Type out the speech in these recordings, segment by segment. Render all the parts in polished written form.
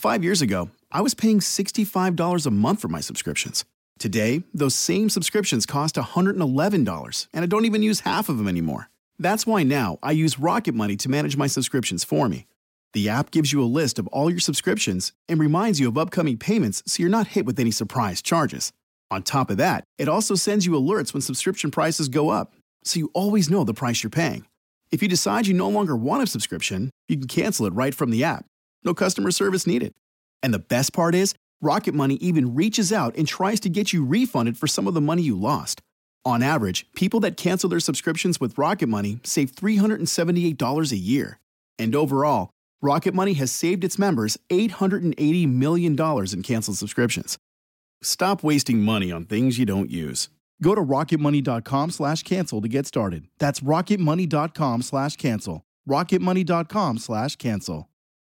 5 years ago, I was paying $65 a month for my subscriptions. Today, those same subscriptions cost $111, and I don't even use half of them anymore. That's why now I use Rocket Money to manage my subscriptions for me. The app gives you a list of all your subscriptions and reminds you of upcoming payments so you're not hit with any surprise charges. On top of that, it also sends you alerts when subscription prices go up, so you always know the price you're paying. If you decide you no longer want a subscription, you can cancel it right from the app. No customer service needed. And the best part is, Rocket Money even reaches out and tries to get you refunded for some of the money you lost. On average, people that cancel their subscriptions with Rocket Money save $378 a year. And overall, Rocket Money has saved its members $880 million in canceled subscriptions. Stop wasting money on things you don't use. Go to rocketmoney.com/cancel to get started. That's rocketmoney.com/cancel. rocketmoney.com/cancel.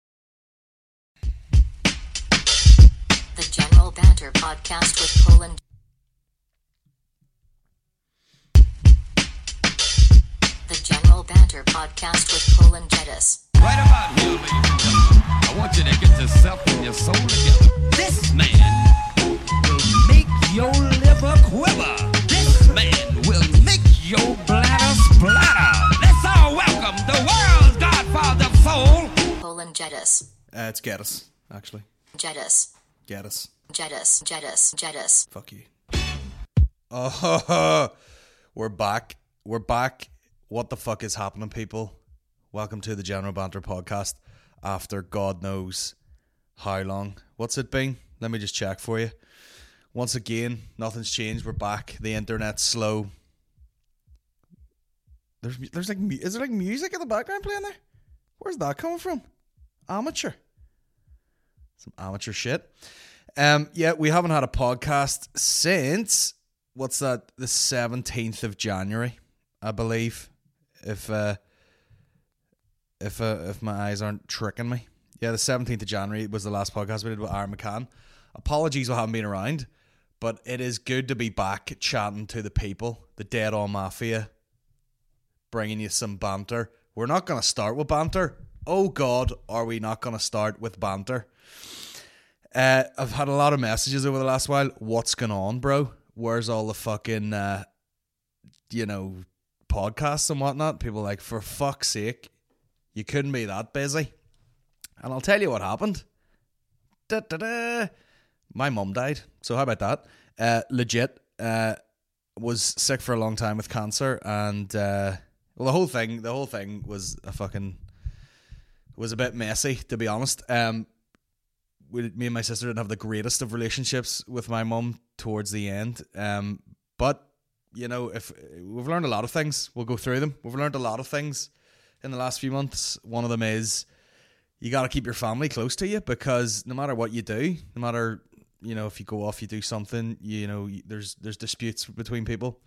The General Banter Podcast with Poland. The General Banter Podcast with Poland Jedis. Right about here, ladies and gentlemen, I want you to get yourself and your soul together. This man will make your liver quiver. This man will make your bladder splatter. Let's all welcome the world's godfather of soul, Poland Jedis. It's Geddes, actually. Jedis. Geddes. Jedis. Jedis. Jedis. Fuck you. Oh, we're back. We're back. What the fuck is happening, people? Welcome to the General Banter Podcast after God knows how long. What's it been? Let me just check for you. Once again, nothing's changed. We're back. The internet's slow. There's like, is there like music in the background playing there? Where's that coming from? Amateur. Some amateur shit. Yeah, we haven't had a podcast since, what's that, the 17th of January, I believe, if my eyes aren't tricking me. Yeah, the 17th of January was the last podcast we did with Aaron McCann. Apologies I haven't been around, but it is good to be back chatting to the people, the Dead On Mafia, bringing you some banter. We're not going to start with banter. Oh God, are we not going to start with banter? I've had a lot of messages over the last while. What's going on, bro? Where's all the fucking, podcasts and whatnot? People are like, for fuck's sake, you couldn't be that busy. And I'll tell you what happened. My mum died. So how about that? Legit. Was sick for a long time with cancer, and the whole thing was was a bit messy, to be honest. Me and my sister didn't have the greatest of relationships with my mum towards the end. But if we've learned a lot of things, we'll go through them. We've learned a lot of things in the last few months. One of them is you got to keep your family close to you, because no matter what you do, no matter, if you go off, you do something, there's disputes between people.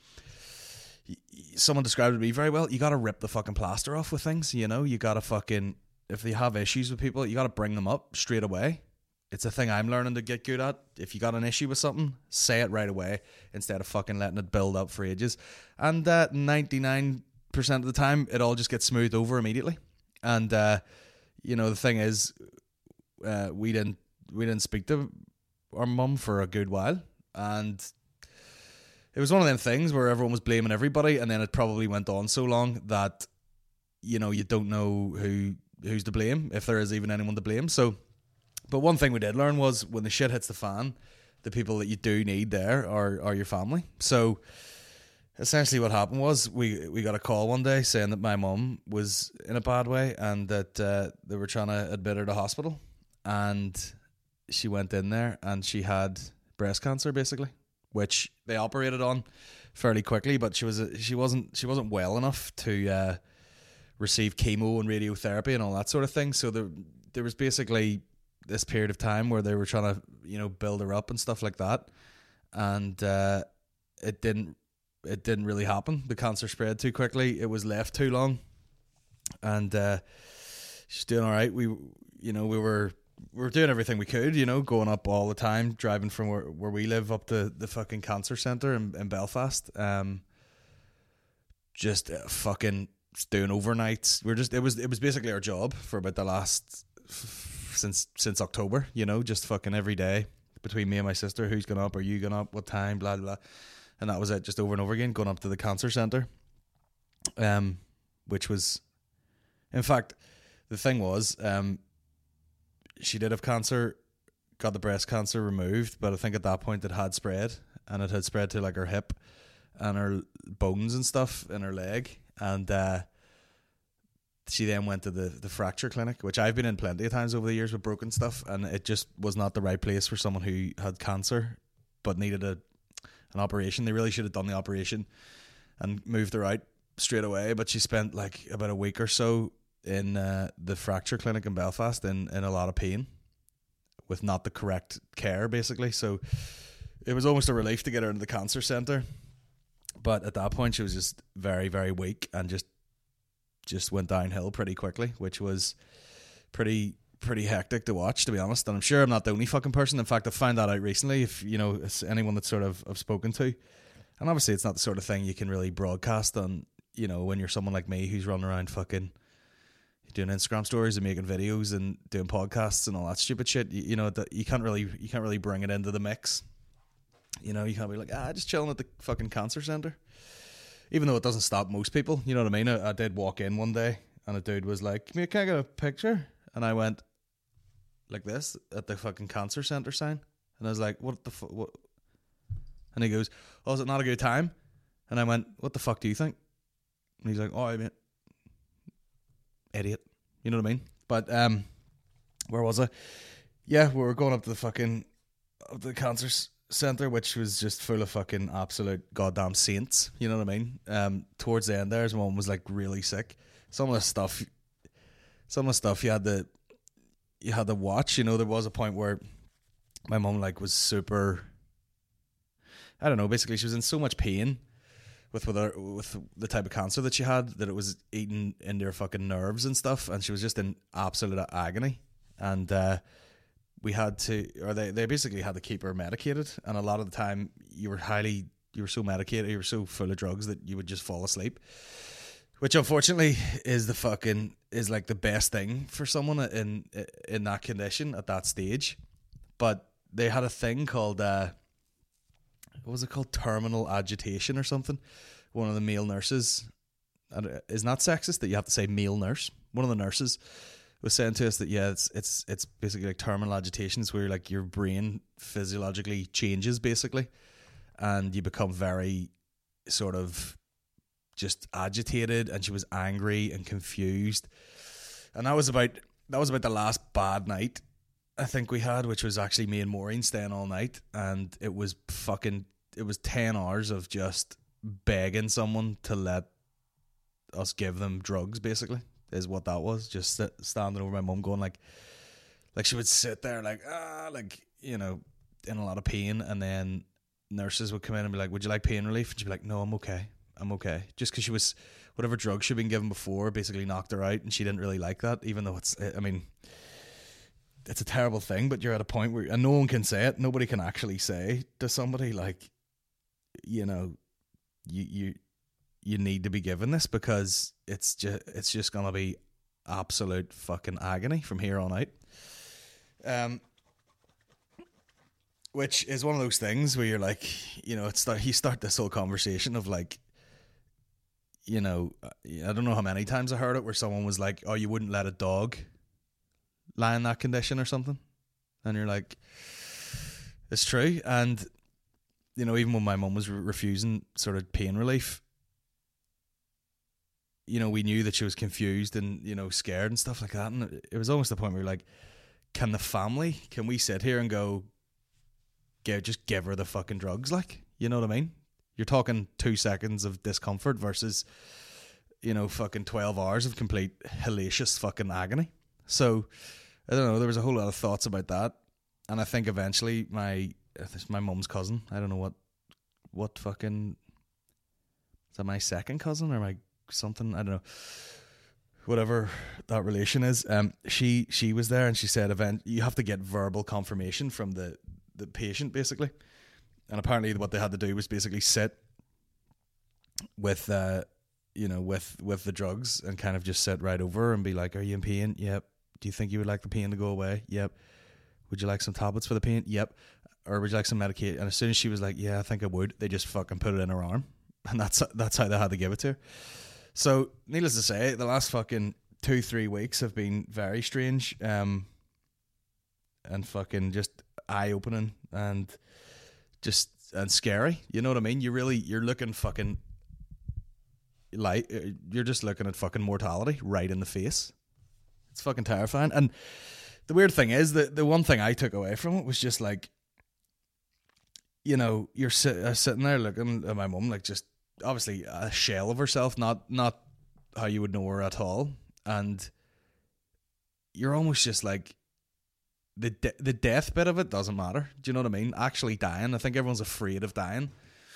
Someone described it to me very well. You got to rip the fucking plaster off with things, you got to fucking, if they have issues with people, you got to bring them up straight away. It's a thing I'm learning to get good at. If you got an issue with something, say it right away instead of fucking letting it build up for ages. And 99% of the time, it all just gets smoothed over immediately. And the thing is, we didn't speak to our mum for a good while, and it was one of them things where everyone was blaming everybody, and then it probably went on so long that you don't know who's to blame, if there is even anyone to blame. So. But one thing we did learn was when the shit hits the fan, the people that you do need there are your family. So essentially what happened was we got a call one day saying that my mum was in a bad way, and that they were trying to admit her to hospital. And she went in there and she had breast cancer, basically, which they operated on fairly quickly, but she wasn't well enough to receive chemo and radiotherapy and all that sort of thing. So there was basically this period of time where they were trying to build her up and stuff like that, and it didn't really happen. The cancer spread too quickly. It was left too long, and she's doing all right. We were doing everything we could, going up all the time, driving from where we live up to the fucking cancer centre in Belfast, just fucking doing overnights. It was basically our job for about the last since October, you know, just fucking every day between me and my sister, who's going up, are you going up, what time, blah, blah, blah. And that was it, just over and over again, going up to the cancer centre. Which was, in fact, the thing was, she did have cancer, got the breast cancer removed, but I think at that point it had spread, and it had spread to like her hip and her bones and stuff in her leg. And she then went to the fracture clinic, which I've been in plenty of times over the years with broken stuff, and it just was not the right place for someone who had cancer but needed an operation. They really should have done the operation and moved her out straight away, but she spent like about a week or so in the fracture clinic in Belfast in a lot of pain with not the correct care, basically. So it was almost a relief to get her into the cancer centre, but at that point she was just very, very weak and just went downhill pretty quickly, which was pretty hectic to watch, to be honest. And I'm sure I'm not the only fucking person. In fact, I found that out recently, if you know, it's anyone that sort of I've spoken to. And obviously it's not the sort of thing you can really broadcast on, you know, when you're someone like me who's running around fucking doing Instagram stories and making videos and doing podcasts and all that stupid shit. You know, that you can't really bring it into the mix. You know, you can't be like, just chilling at the fucking cancer centre. Even though it doesn't stop most people, you know what I mean? I did walk in one day and a dude was like, "Can I get a picture?" And I went like this at the fucking cancer centre sign. And I was like, what the fuck? What? And he goes, "Oh, is it not a good time?" And I went, "What the fuck do you think?" And he's like, "Oh, I mean, idiot." You know what I mean? But where was I? Yeah, we were going up to the cancer centre, which was just full of fucking absolute goddamn saints. You know what I mean? Towards the end there, his mum was like really sick. Some of the stuff you had to watch. You know, there was a point where my mum like was super, I don't know, basically she was in so much pain with the type of cancer that she had, that it was eating into her fucking nerves and stuff, and she was just in absolute agony. And we had to, or they basically had to keep her medicated, and a lot of the time you were so medicated, you were so full of drugs that you would just fall asleep, which unfortunately is like the best thing for someone in that condition at that stage. But they had a thing called what was it called, terminal agitation or something. One of the male nurses, and isn't that sexist that you have to say male nurse? One of the nurses was saying to us that it's basically like terminal agitation, is where like your brain physiologically changes basically, and you become very sort of just agitated. And she was angry and confused, and that was about the last bad night I think we had, which was actually me and Maureen staying all night, and it was 10 hours of just begging someone to let us give them drugs, basically, is what that was. Just standing over my mum going like she would sit there like you know, in a lot of pain, and then nurses would come in and be like, "Would you like pain relief?" And she'd be like, "No, I'm okay. Just because she was, whatever drug she'd been given before basically knocked her out, and she didn't really like that, even though it's a terrible thing, but you're at a point where, and no one can say it, nobody can actually say to somebody like, you know, you need to be given this, because it's just gonna be absolute fucking agony from here on out. Which is one of those things where you're like, you know, you start this whole conversation of like, you know, I don't know how many times I heard it where someone was like, "Oh, you wouldn't let a dog lie in that condition or something," and you're like, it's true. And you know, even when my mum was refusing sort of pain relief, you know, we knew that she was confused and, you know, scared and stuff like that, and it was almost the point where you're like, can we sit here and go, just give her the fucking drugs, like, you know what I mean? You're talking 2 seconds of discomfort versus, you know, fucking 12 hours of complete hellacious fucking agony. So I don't know, there was a whole lot of thoughts about that, and I think eventually my mum's cousin, I don't know what fucking, is that my second cousin or my something, I don't know, whatever that relation is, she was there, and she said you have to get verbal confirmation from the patient basically, and apparently what they had to do was basically sit with you know, with the drugs and kind of just sit right over and be like, "Are you in pain? Yep. Do you think you would like the pain to go away? Yep. Would you like some tablets for the pain? Yep. Or would you like some medication? And as soon as she was like, yeah, I think I would, they just fucking put it in her arm. And that's how they had to give it to her. So, needless to say, the last fucking 2-3 weeks have been very strange. And fucking just eye-opening and scary. You know what I mean? You're looking fucking you're just looking at fucking mortality right in the face. It's fucking terrifying. And the weird thing is that the one thing I took away from it was just like, you know, you're sitting there looking at my mum like just obviously a shell of herself, not how you would know her at all, and you're almost just like the death bit of it doesn't matter. Do you know what I mean? Actually dying, I think everyone's afraid of dying.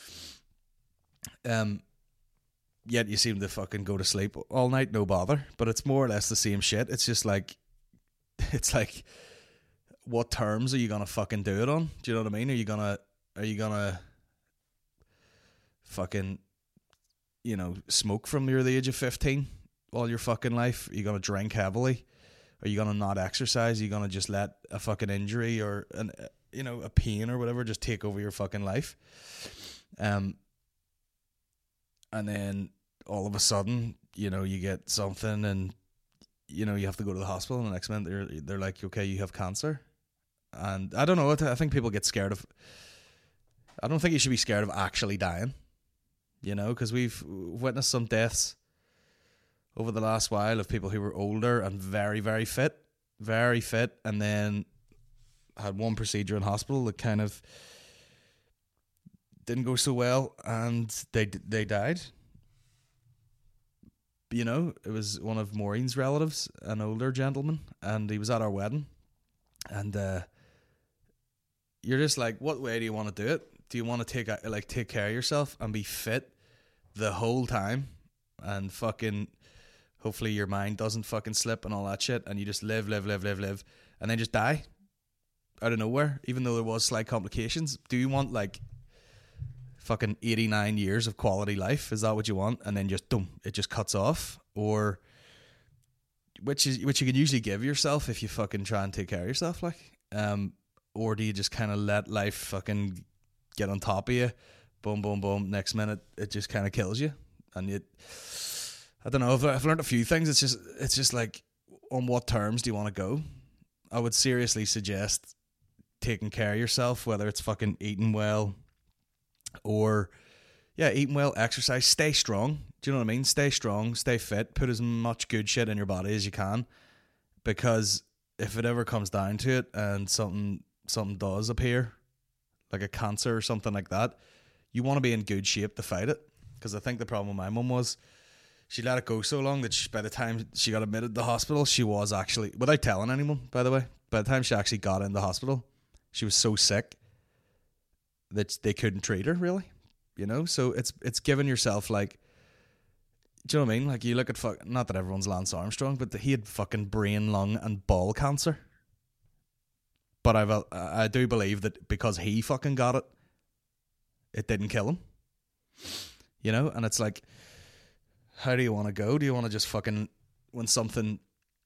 Yet you seem to fucking go to sleep all night, no bother. But it's more or less the same shit. It's just like, it's like, what terms are you gonna fucking do it on? Do you know what I mean? Are you gonna fucking, you know, smoke from you're the age of 15 all your fucking life? Are you gonna drink heavily? Are you gonna not exercise? Are you gonna just let a fucking injury or a pain or whatever just take over your fucking life? And then all of a sudden, you know, you get something and, you know, you have to go to the hospital, and the next minute they're like, okay, you have cancer. And I don't know, I think people get scared of, I don't think you should be scared of actually dying, you know, because we've witnessed some deaths over the last while of people who were older and very, very fit, and then had one procedure in hospital that kind of didn't go so well, and they died. You know, it was one of Maureen's relatives, an older gentleman, and he was at our wedding. And you're just like, what way do you want to do it? Do you want to take care of yourself and be fit the whole time, and fucking hopefully your mind doesn't fucking slip and all that shit, and you just live, and then just die out of nowhere, even though there was slight complications? Do you want like fucking 89 years of quality life? Is that what you want? And then just boom, it just cuts off? Or which you can usually give yourself if you fucking try and take care of yourself, like, or do you just kind of let life fucking get on top of you? Boom, boom, boom. Next minute, it just kind of kills you. And I don't know. I've learned a few things. It's just like, on what terms do you want to go? I would seriously suggest taking care of yourself, whether it's fucking eating well, or eating well, exercise, stay strong. Do you know what I mean? Stay strong, stay fit, put as much good shit in your body as you can, because if it ever comes down to it and something does appear, like a cancer or something like that, you want to be in good shape to fight it. Because I think the problem with my mum was she let it go so long that by the time she got admitted to the hospital, she was actually, without telling anyone, by the way, by the time she actually got in the hospital, she was so sick that they couldn't treat her, really, you know. So it's giving yourself, like, do you know what I mean? Like, you look at not that everyone's Lance Armstrong, but he had fucking brain, lung, and ball cancer. But I do believe that because he fucking got it, it didn't kill him, you know. And it's like, how do you want to go? Do you want to just fucking when something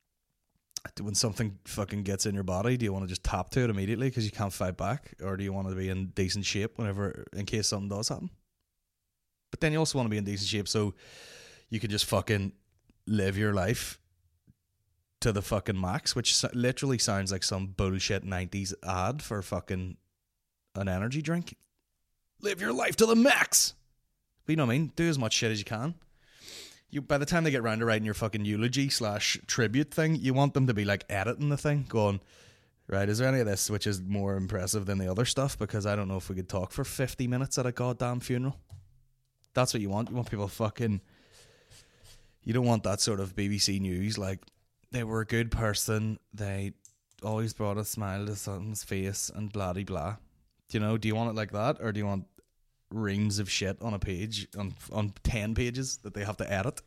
fucking gets in your body, do you want to just tap to it immediately because you can't fight back? Or do you want to be in decent shape in case something does happen? But then you also want to be in decent shape so you can just fucking live your life to the fucking max, which literally sounds like some bullshit 90s ad for fucking an energy drink. Live your life to the max. But you know what I mean? Do as much shit as you can. By the time they get round to writing your fucking eulogy / tribute thing, you want them to be like editing the thing, going, right, is there any of this which is more impressive than the other stuff? Because I don't know if we could talk for 50 minutes at a goddamn funeral. That's what you want. You want people fucking, you don't want that sort of BBC News, like, they were a good person, they always brought a smile to someone's face, and blah de blah. Do you want it like that? Or do you want reams of shit on a page, on 10 pages that they have to edit?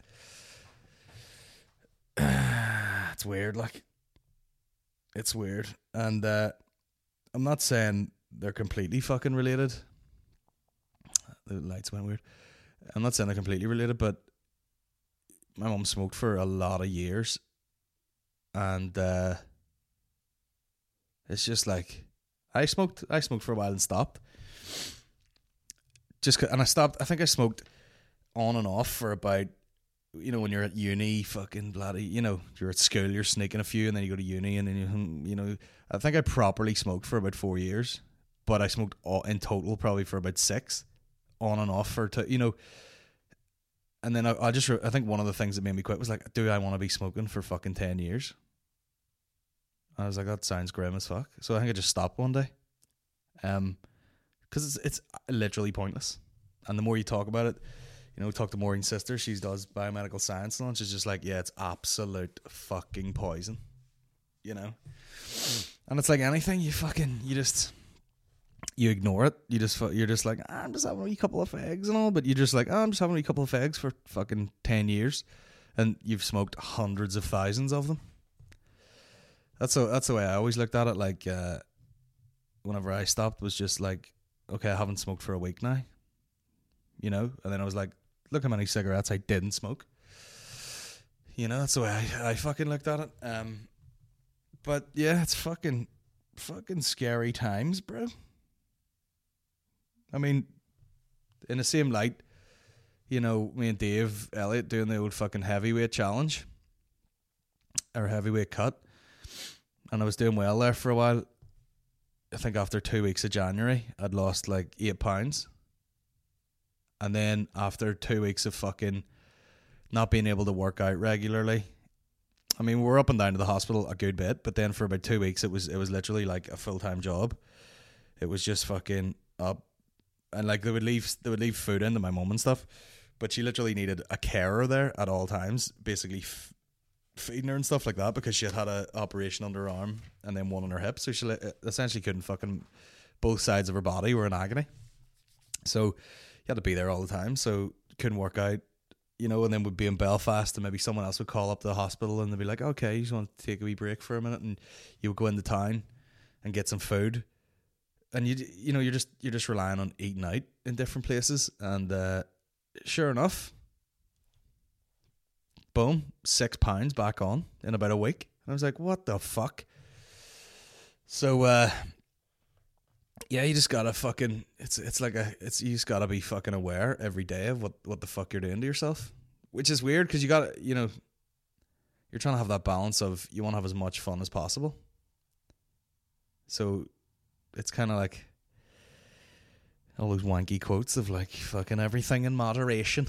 It's weird, like, it's weird. And I'm not saying they're completely fucking related. The lights went weird. I'm not saying they're completely related, but my mum smoked for a lot of years, and it's just like I smoked for a while and stopped. And I stopped. I think I smoked on and off for about, when you're at uni, fucking bloody, you're at school, you're sneaking a few, and then you go to uni, and then I think I properly smoked for about 4 years, but I smoked in total probably for about 6, on and off for and then I think one of the things that made me quit was like, do I want to be smoking for fucking 10 years? I was like, that sounds grim as fuck. So I think I just stopped one day, because it's literally pointless. And the more you talk about it, talk to Maureen's sister, she does biomedical science and all, she's just like, yeah, it's absolute fucking poison, And it's like anything, you ignore it. You're just like, I'm just having a wee couple of fags and all, but you're just like, I'm just having a wee couple of fags for fucking 10 years, and you've smoked hundreds of thousands of them. That's the way I always looked at it. Like, whenever I stopped, was just like, okay, I haven't smoked for a week now, and then I was like, look how many cigarettes I didn't smoke. That's the way I fucking looked at it. But yeah, it's fucking scary times, bro. I mean, in the same light, me and Dave Elliott doing the old fucking heavyweight challenge, or heavyweight cut, and I was doing well there for a while. I think after 2 weeks of January, I'd lost like 8 pounds. And then after 2 weeks of fucking not being able to work out regularly, I mean, we were up and down to the hospital a good bit, but then for about 2 weeks, it was literally like a full-time job. It was just fucking up, and like they would leave food into my mum and stuff, but she literally needed a carer there at all times, basically feeding her and stuff like that, because she had an operation under her arm and then one on her hip, so she essentially couldn't fucking, both sides of her body were in agony, so you had to be there all the time, so couldn't work out, and then we'd be in Belfast and maybe someone else would call up the hospital and they'd be like, okay, you just want to take a wee break for a minute, and you would go into town and get some food, and you're just relying on eating out in different places, and sure enough, boom, 6 pounds back on in about a week. And I was like, what the fuck? So yeah, you just gotta fucking, you just gotta be fucking aware every day of what the fuck you're doing to yourself, which is weird because you gotta, you're trying to have that balance of, you want to have as much fun as possible, so it's kind of like all those wanky quotes of like fucking everything in moderation,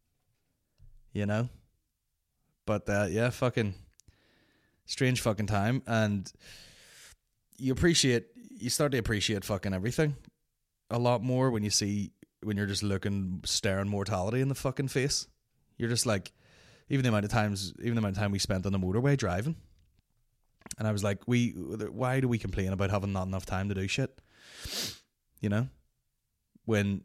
but yeah, fucking strange fucking time, and you start to appreciate fucking everything a lot more when you're just staring mortality in the fucking face. You're just like, even the amount of time we spent on the motorway driving, and I was like, why do we complain about having not enough time to do shit? When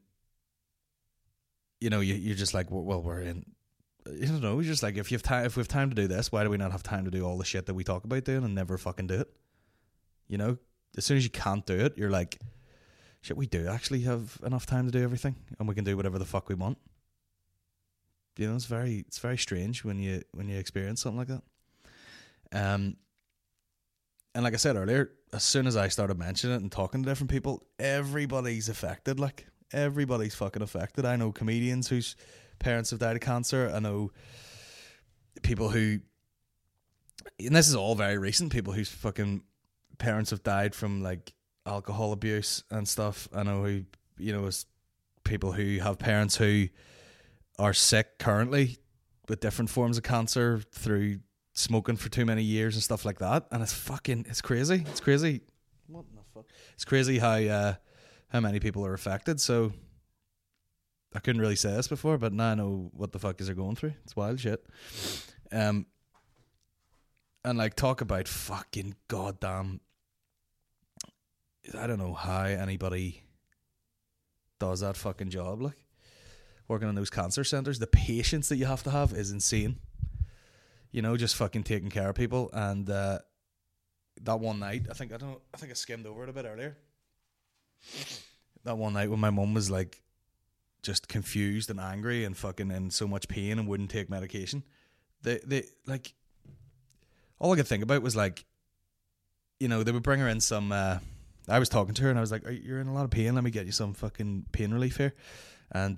you're just like, well, we're in, you're just like, if we have time to do this, why do we not have time to do all the shit that we talk about doing and never fucking do it? As soon as you can't do it, you're like, shit, we do actually have enough time to do everything, and we can do whatever the fuck we want. It's very strange when you experience something like that. And like I said earlier, as soon as I started mentioning it and talking to different people, everybody's affected. Like, everybody's fucking affected. I know comedians whose parents have died of cancer. I know people who, and this is all very recent, people whose fucking parents have died from like alcohol abuse and stuff. I know who, is people who have parents who are sick currently with different forms of cancer through smoking for too many years and stuff like that, and it's crazy. What the fuck? It's crazy how many people are affected. So I couldn't really say this before, but now I know what the fuck is they're going through. It's wild shit. And like, talk about fucking goddamn, I don't know how anybody does that fucking job, like working in those cancer centers. The patience that you have to have is insane. Just fucking taking care of people. And that one night, I think I skimmed over it a bit earlier. That one night when my mum was like just confused and angry and fucking in so much pain and wouldn't take medication, they like, all I could think about was like, you know, they would bring her in some. I was talking to her and I was like, "You're in a lot of pain. Let me get you some fucking pain relief here." And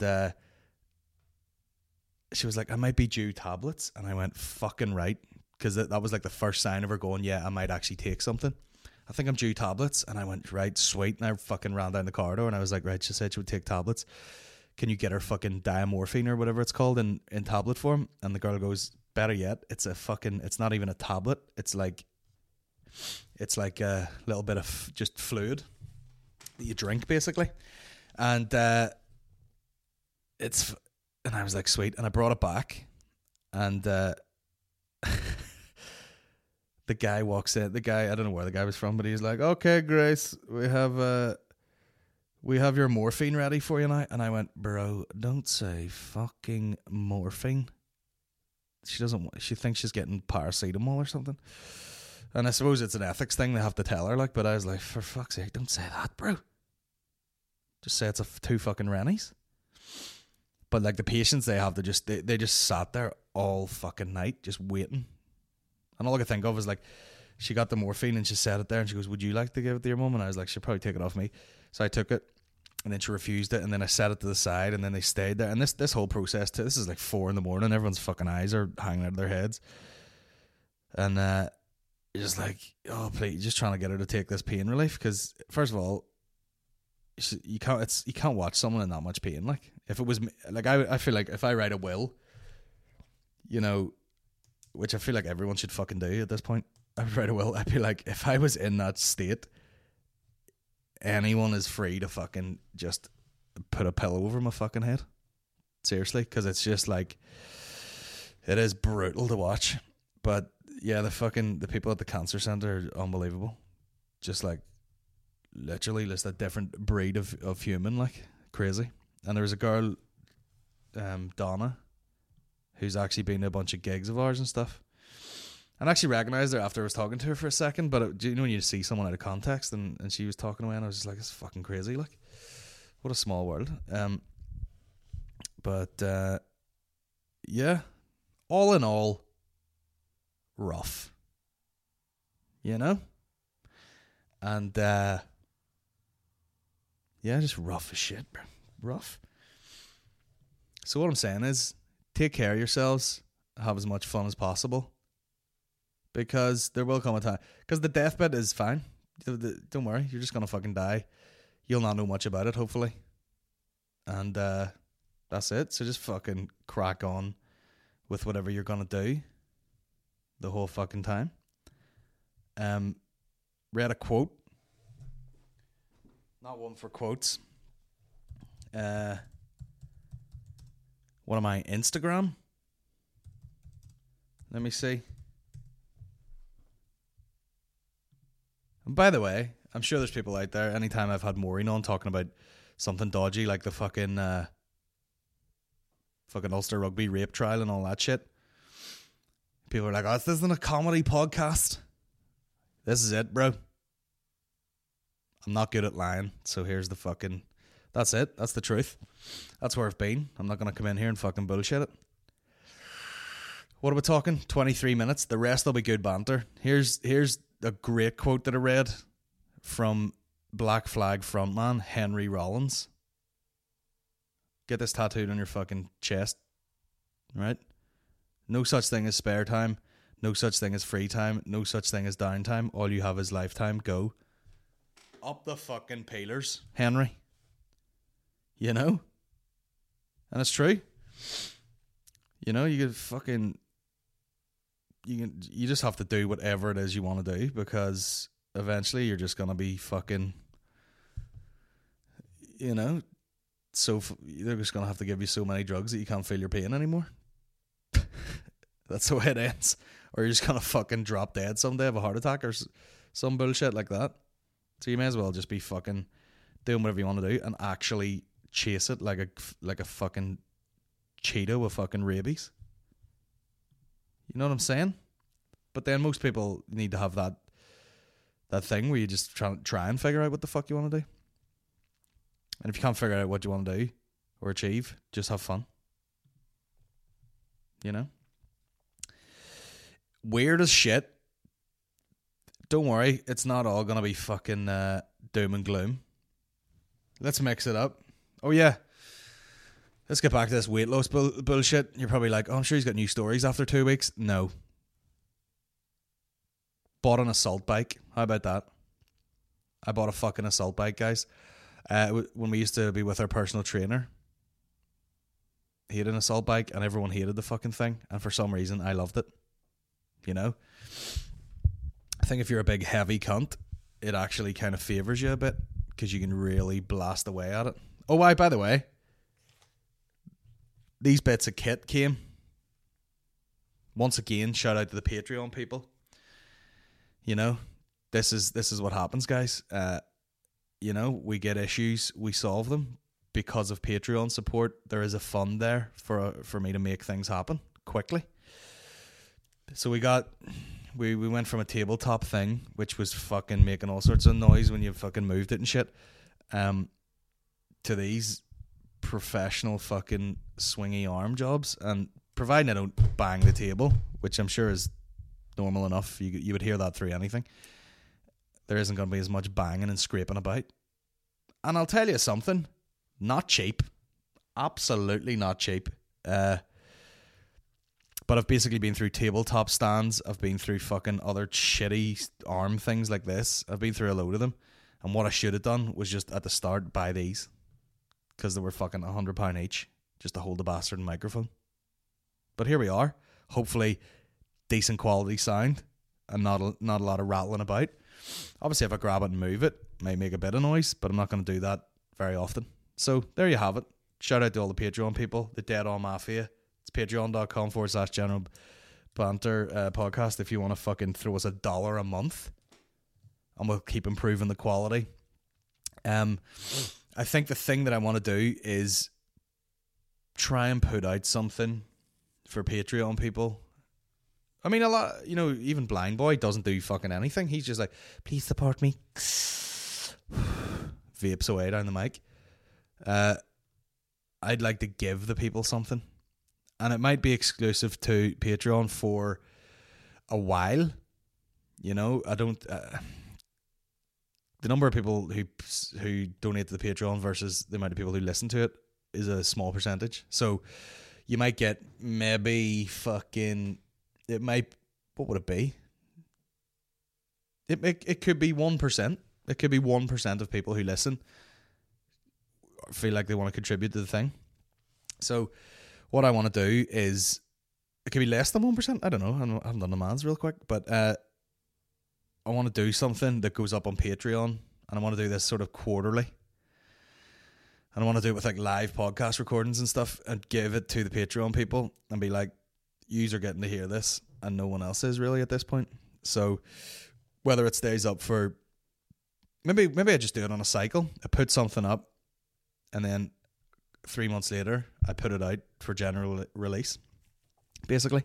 she was like, "I might be due tablets," and I went, "Fucking right," because that was like the first sign of her going, "Yeah, I might actually take something. I think I'm due tablets." And I went, "Right, sweet." And I fucking ran down the corridor and I was like, "Right," she said she would take tablets. Can you get her fucking diamorphine or whatever it's called in tablet form? And the girl goes, "Better yet, it's not even a tablet. It's like a little bit of just fluid that you drink, basically." And and I was like, sweet. And I brought it back, and the guy walks in. The guy, I don't know where the guy was from, but he's like, "Okay, Grace, we have your morphine ready for you now." And I went, "Bro, don't say fucking morphine." She thinks she's getting paracetamol or something. And I suppose it's an ethics thing, they have to tell her, like, but I was like, for fuck's sake, don't say that, bro. Just say it's two fucking Rennies. But like the patients they have, they just sat there all fucking night just waiting. And all I could think of was like, she got the morphine and she set it there and she goes, "Would you like to give it to your mum?" And I was like, "She'll probably take it off me." So I took it and then she refused it, and then I set it to the side and then they stayed there. And this whole process too, this is like 4 a.m, everyone's fucking eyes are hanging out of their heads. And you're just like, "Oh please," just trying to get her to take this pain relief, because first of all, you can't watch someone in that much pain. Like, if it was like, I feel like if I write a will, you know, which I feel like everyone should fucking do at this point, I would write a will. I'd be like, if I was in that state, anyone is free to fucking just put a pillow over my fucking head. Seriously, because it's just like, it is brutal to watch. But yeah, the people at the cancer center are unbelievable. Just like, literally just a different breed of human, like, crazy. And there was a girl, Donna, who's actually been to a bunch of gigs of ours and stuff. And I actually recognised her after I was talking to her for a second, but do you know when you see someone out of context and she was talking away and I was just like, it's fucking crazy, like, what a small world. But yeah, all in all, rough, you know? And yeah, just rough as shit, bro. Rough. So what I'm saying is, take care of yourselves, have as much fun as possible, because there will come a time, because the deathbed is fine. Don't worry, you're just gonna fucking die. You'll not know much about it, hopefully. And that's it. So just fucking crack on with whatever you're gonna do the whole fucking time. Read a quote. Not one for quotes. What am I? Instagram? Let me see. And by the way, I'm sure there's people out there, anytime I've had Maureen on talking about something dodgy like the fucking Ulster Rugby rape trial and all that shit, people are like, "Oh, this isn't a comedy podcast." This is it, bro. I'm not good at lying, so here's the fucking... That's it. That's the truth. That's where I've been. I'm not going to come in here and fucking bullshit it. What are we talking? 23 minutes. The rest will be good banter. Here's a great quote that I read from Black Flag frontman Henry Rollins. Get this tattooed on your fucking chest. Right? No such thing as spare time. No such thing as free time. No such thing as downtime. All you have is lifetime. Go. Up the fucking peelers, Henry. You know? And it's true. You know, you just have to do whatever it is you want to do, because eventually you're just going to be fucking, you know, so they're just going to have to give you so many drugs that you can't feel your pain anymore. That's the way it ends. Or you're just going to fucking drop dead someday, have a heart attack or some bullshit like that. So you may as well just be fucking doing whatever you want to do and actually chase it like a fucking cheetah with fucking rabies. You know what I'm saying? But then most people need to have that thing where you just try and figure out what the fuck you want to do. And if you can't figure out what you want to do or achieve, just have fun. You know? Weird as shit. don't worry, it's not all gonna be fucking doom and gloom. Let's mix it up. Oh yeah, let's get back to this weight loss bullshit. You're probably like, oh, I'm sure he's got new stories after 2 weeks. No. Bought an assault bike. How about that? I bought a fucking assault bike, guys. When we used to be with our personal trainer, he had an assault bike and everyone hated the fucking thing. And for some reason, I loved it. You know? I think if you're a big heavy cunt, it actually kind of favours you a bit because you can really blast away at it. Oh, by the way, these bits of kit came. Once again, shout out to the Patreon people. You know, this is what happens, guys. You know, we get issues, we solve them because of Patreon support. There is a fund there for me to make things happen quickly. So we went from a tabletop thing, which was fucking making all sorts of noise when you fucking moved it and shit, to these professional fucking swingy arm jobs. And providing I don't bang the table, which I'm sure is normal enough, you would hear that through anything, there isn't going to be as much banging and scraping about. And I'll tell you something, not cheap, absolutely not cheap. But I've basically been through tabletop stands. I've been through fucking other shitty arm things like this. I've been through a load of them. And what I should have done was just at the start buy these. Because they were fucking £100 each. Just to hold the bastard microphone. But here we are. Hopefully decent quality sound. And not a lot of rattling about. Obviously if I grab it and move it, it may make a bit of noise. But I'm not going to do that very often. So there you have it. Shout out to all the Patreon people. The Dead On Mafia. It's patreon.com/general banter podcast if you want to fucking throw us $1 a month and we'll keep improving the quality. I think the thing that I want to do is try and put out something for Patreon people. I mean, a lot, you know, even Blind Boy doesn't do fucking anything. He's just like, please support me. Vapes away down the mic. I'd like to give the people something. And it might be exclusive to Patreon for a while. You know, I don't... the number of people who donate to the Patreon versus the amount of people who listen to it is a small percentage. So you might get maybe fucking... It might... What would it be? It could be 1%. It could be 1% of people who listen feel like they want to contribute to the thing. So... What I want to do is, it could be less than 1%. I don't know. I haven't done the maths real quick. But I want to do something that goes up on Patreon. And I want to do this sort of quarterly. And I want to do it with like live podcast recordings and stuff. And give it to the Patreon people. And be like, yous are getting to hear this. And no one else is really at this point. So whether it stays up for... Maybe I just do it on a cycle. I put something up. And then... 3 months later, I put it out for general release, basically.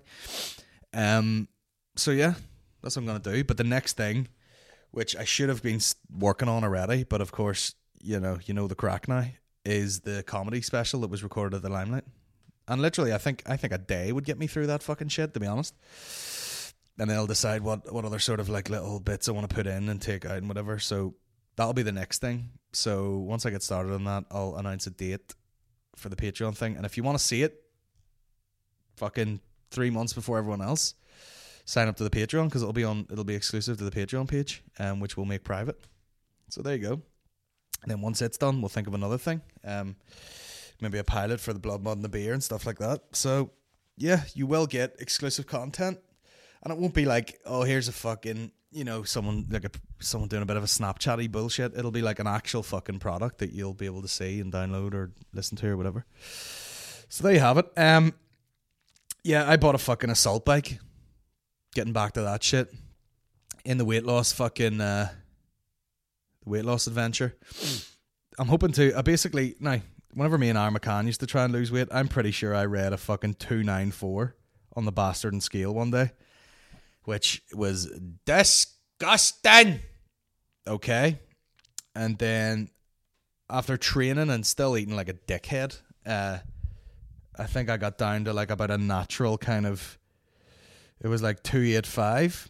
So yeah, that's what I'm going to do. But the next thing, which I should have been working on already, but of course, you know the crack now, is the comedy special that was recorded at the Limelight. And literally, I think a day would get me through that fucking shit, to be honest. And then I'll decide what other sort of like little bits I want to put in and take out and whatever. So that'll be the next thing. So once I get started on that, I'll announce a date for the Patreon thing. And if you want to see it fucking 3 months before everyone else, sign up to the Patreon, because it'll be exclusive to the Patreon page, which we'll make private. So there you go. And then once it's done, we'll think of another thing. Maybe a pilot for the Blood, Mud and the Beer and stuff like that. So yeah, you will get exclusive content. And it won't be like, oh, here's a fucking, you know, someone doing a bit of a Snapchatty bullshit. It'll be like an actual fucking product that you'll be able to see and download or listen to or whatever. So there you have it. Yeah, I bought a fucking assault bike. Getting back to that shit. In the weight loss fucking weight loss adventure. I'm hoping to now, whenever me and Aaron McCann used to try and lose weight, I'm pretty sure I read a fucking 294 on the bastard and scale one day, which was disgusting. Okay. And then after training and still eating like a dickhead, I think I got down to like about a natural kind of, it was like 285.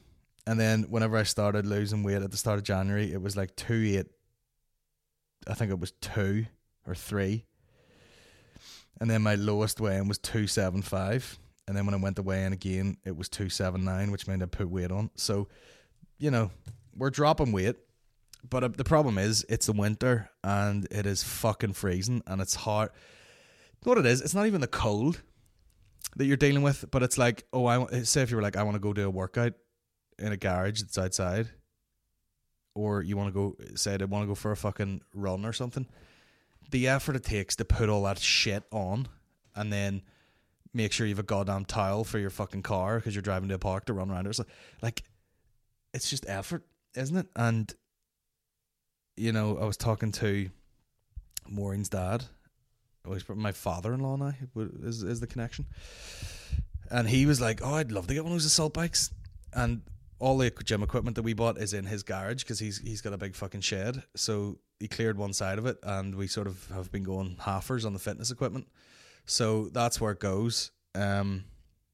And then whenever I started losing weight at the start of January, it was like 2.8. I think it was 2 or 3. And then my lowest weigh-in was 2.75. And then when I went to weigh in again, it was 2.79, which meant I put weight on. So, we're dropping weight. But the problem is, it's the winter and it is fucking freezing and it's hard. You know what it is? It's not even the cold that you're dealing with, but it's like, say if you were like, I want to go do a workout in a garage that's outside, or you want to go, say I want to go for a fucking run or something. The effort it takes to put all that shit on and then make sure you have a goddamn towel for your fucking car because you're driving to a park to run around or something. Like, it's just effort, isn't it? And I was talking to Maureen's dad. My father-in-law now is the connection. And he was like, I'd love to get one of those assault bikes. And all the gym equipment that we bought is in his garage because he's got a big fucking shed. So he cleared one side of it and we sort of have been going halfers on the fitness equipment. So that's where it goes. And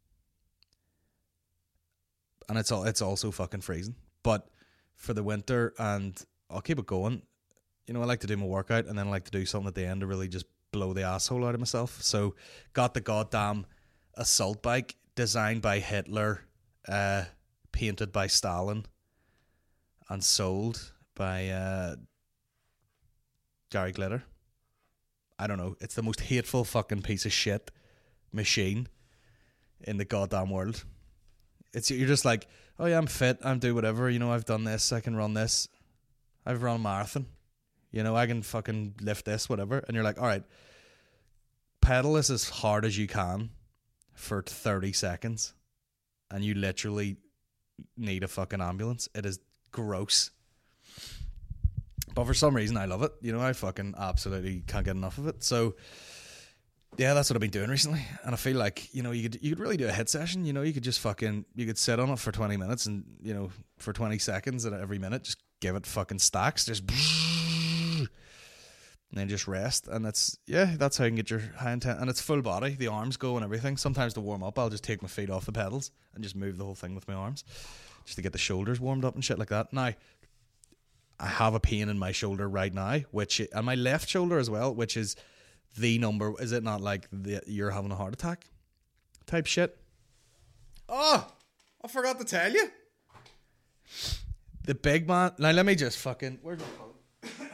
it's also fucking freezing. But for the winter, and I'll keep it going. I like to do my workout and then I like to do something at the end to really just blow the asshole out of myself. So got the goddamn assault bike designed by Hitler, painted by Stalin, and sold by Gary Glitter. I don't know. It's the most hateful fucking piece of shit machine in the goddamn world. You're just like, oh yeah, I'm fit. I'm do whatever. I've done this. I can run this. I've run a marathon. I can fucking lift this, whatever. And you're like, all right, pedal this as hard as you can for 30 seconds. And you literally need a fucking ambulance. It is gross. But for some reason, I love it. I fucking absolutely can't get enough of it. So, yeah, that's what I've been doing recently. And I feel like, you could really do a hit session. You could just you could sit on it for 20 minutes and, for 20 seconds and every minute, just give it fucking stacks. Just, and then just rest. And that's how you can get your high intent. And it's full body. The arms go and everything. Sometimes to warm up, I'll just take my feet off the pedals and just move the whole thing with my arms just to get the shoulders warmed up and shit like that. Now, I have a pain in my shoulder right now, and my left shoulder as well, which is the number. Is it not like you're having a heart attack type shit? Oh, I forgot to tell you. The big man. Now let me just fucking. Where's my phone?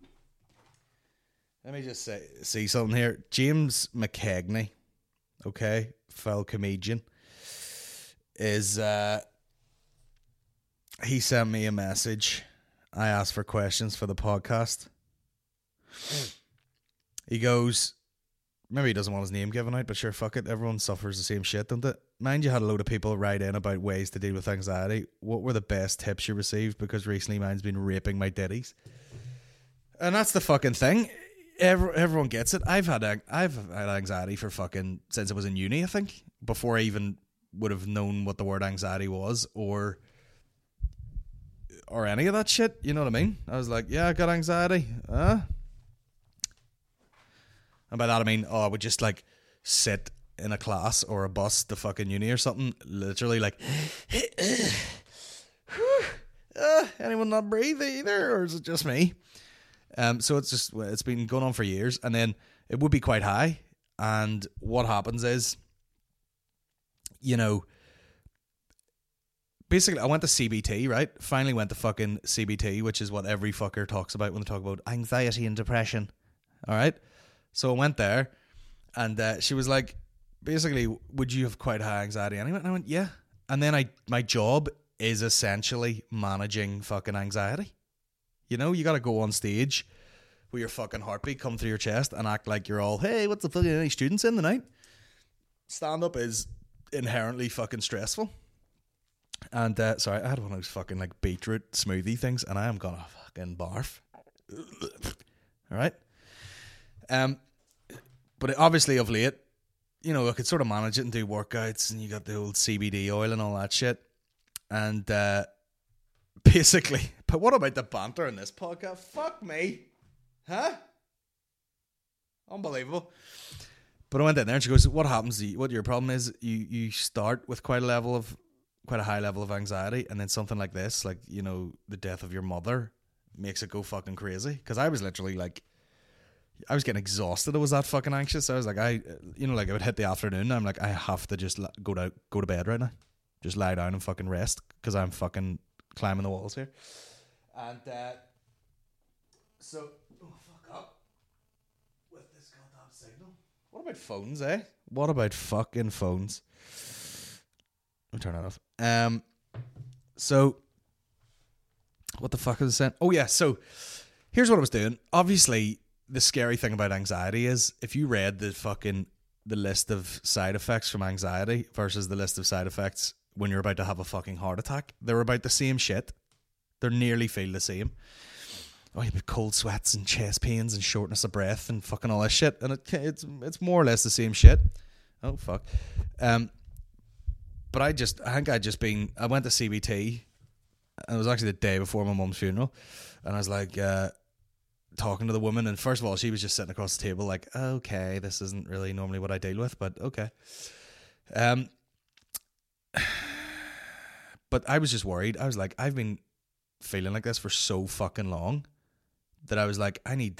Let me just see something here. James McKegney, okay, fellow comedian, is he sent me a message. I asked for questions for the podcast. He goes, maybe he doesn't want his name given out, but sure, fuck it. Everyone suffers the same shit, don't they? Mind you had a load of people write in about ways to deal with anxiety. What were the best tips you received? Because recently mine's been raping my ditties. And that's the fucking thing. Everyone gets it. I've had anxiety for fucking since I was in uni, I think, before I even would have known what the word anxiety was or any of that shit. You know what I mean? I was like, yeah, I got anxiety. And by that I mean, I would just like sit in a class or a bus to fucking uni or something, literally like, anyone not breathe either, or is it just me? So it's been going on for years, and then it would be quite high. And what happens is, basically I went to CBT, right? Finally went to fucking CBT, which is what every fucker talks about when they talk about anxiety and depression. All right. So I went there, and she was like, basically, would you have quite high anxiety anyway? And I went, yeah. And then my job is essentially managing fucking anxiety. You got to go on stage with your fucking heartbeat come through your chest and act like you're all, hey, what's the fuck, any students in tonight? Stand-up is inherently fucking stressful. And, sorry, I had one of those fucking, like, beetroot smoothie things, and I am gonna fucking barf. All right? But obviously of late, I could sort of manage it and do workouts, and you got the old CBD oil and all that shit. And, basically, but what about the banter in this podcast? Fuck me. Huh? Unbelievable. But I went in there and she goes, what happens, what your problem is, you start with quite a level of quite a high level of anxiety, and then something like this, like, you know, the death of your mother, makes it go fucking crazy. Because I was literally like, I was getting exhausted. I was that fucking anxious. I was like, I would hit the afternoon. And I'm like, I have to just go to bed right now. Just lie down and fucking rest because I'm fucking climbing the walls here. And so, fuck up with this goddamn signal. What about phones, eh? What about fucking phones? I'll turn it off. So, what the fuck was I saying? Oh yeah, so here's what I was doing. Obviously, the scary thing about anxiety is if you read the list of side effects from anxiety versus the list of side effects when you're about to have a fucking heart attack, they're about the same shit. They nearly feel the same. Oh, you have cold sweats and chest pains and shortness of breath and fucking all this shit, and it's more or less the same shit. Oh fuck. But I went to CBT, and it was actually the day before my mum's funeral, and I was like talking to the woman, and first of all, she was just sitting across the table like, okay, this isn't really normally what I deal with, but okay. But I was just worried. I was like, I've been feeling like this for so fucking long that I was like, I think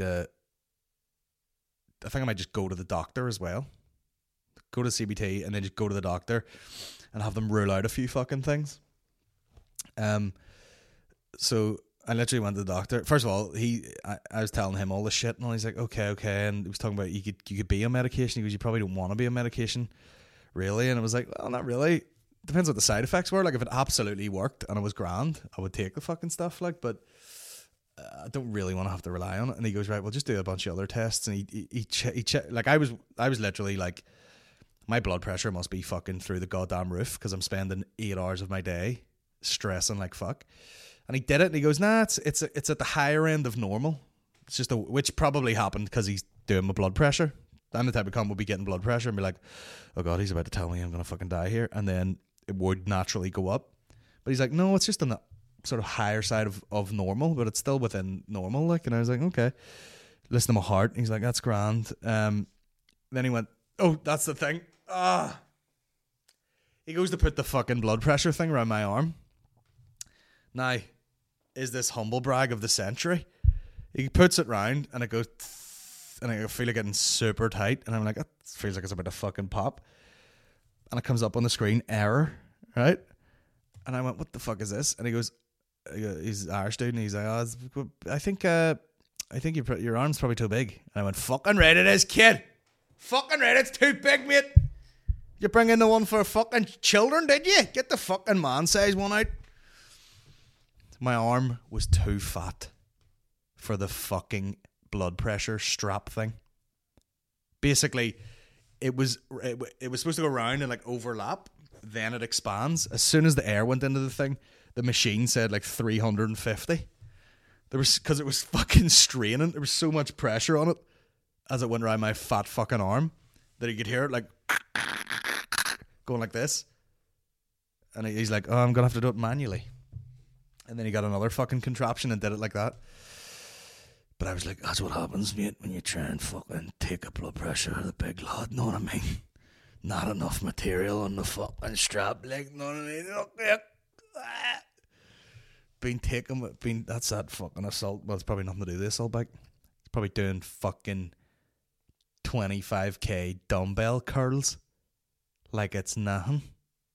I might just go to the doctor as well. Go to CBT and then just go to the doctor and have them rule out a few fucking things. So I literally went to the doctor. First of all, I was telling him all this shit, and he's like, okay, and he was talking about you could be on medication. He goes, you probably don't want to be on medication, really. And I was like, well, not really. Depends what the side effects were. Like, if it absolutely worked and it was grand, I would take the fucking stuff. Like, but I don't really want to have to rely on it. And he goes, right, well, just do a bunch of other tests. And he like, I was literally like, my blood pressure must be fucking through the goddamn roof because I'm spending 8 hours of my day stressing like fuck. And he did it, and he goes, nah, it's at the higher end of normal. It's just which probably happened because he's doing my blood pressure. I'm the type of cunt would be getting blood pressure and be like, oh god, he's about to tell me I'm gonna fucking die here, and then it would naturally go up. But he's like, no, it's just on the sort of higher side of normal, but it's still within normal. Like, and I was like, okay. Listen to my heart. And he's like, that's grand. Then he went, oh, that's the thing. He goes to put the fucking blood pressure thing around my arm. Now, is this humble brag of the century? He puts it round and it goes, and I feel it getting super tight, and I'm like, it feels like it's about to fucking pop. And it comes up on the screen, error, right? And I went, what the fuck is this? And he goes, he's an Irish dude, and he's like, oh, I think your arm's probably too big. And I went, fucking right it is, kid. Fucking right, it's too big, mate. You bring in the one for fucking children, did you? Get the fucking man size one out. My arm was too fat for the fucking blood pressure strap thing. Basically, it was supposed to go around and like overlap, then it expands. As soon as the air went into the thing, the machine said like 350. Because it was fucking straining. There was so much pressure on it as it went around my fat fucking arm that you could hear it like going like this. And he's like, oh, I'm gonna have to do it manually. And then he got another fucking contraption and did it like that. But I was like, that's what happens, mate, when you try and fucking take a blood pressure of the big lad, know what I mean? Not enough material on the fucking strap, like, know what I mean? That's that fucking assault. Well, it's probably nothing to do with the assault bike. It's probably doing fucking 25k dumbbell curls like it's nothing.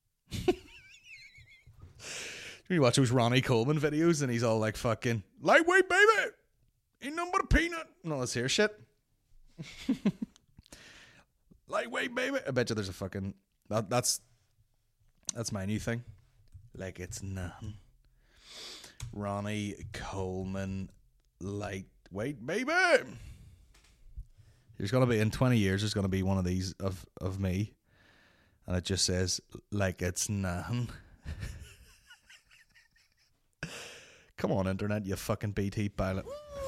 You watch those Ronnie Coleman videos and he's all like fucking lightweight, baby, ain't nothing but a peanut and all this here shit. Lightweight, baby. I bet you there's a fucking that's my new thing. Like it's nothing. Ronnie Coleman lightweight, baby. There's gonna be in 20 years. There's gonna be one of these of me, and it just says like it's nothing. Come on, internet, you fucking BT pilot.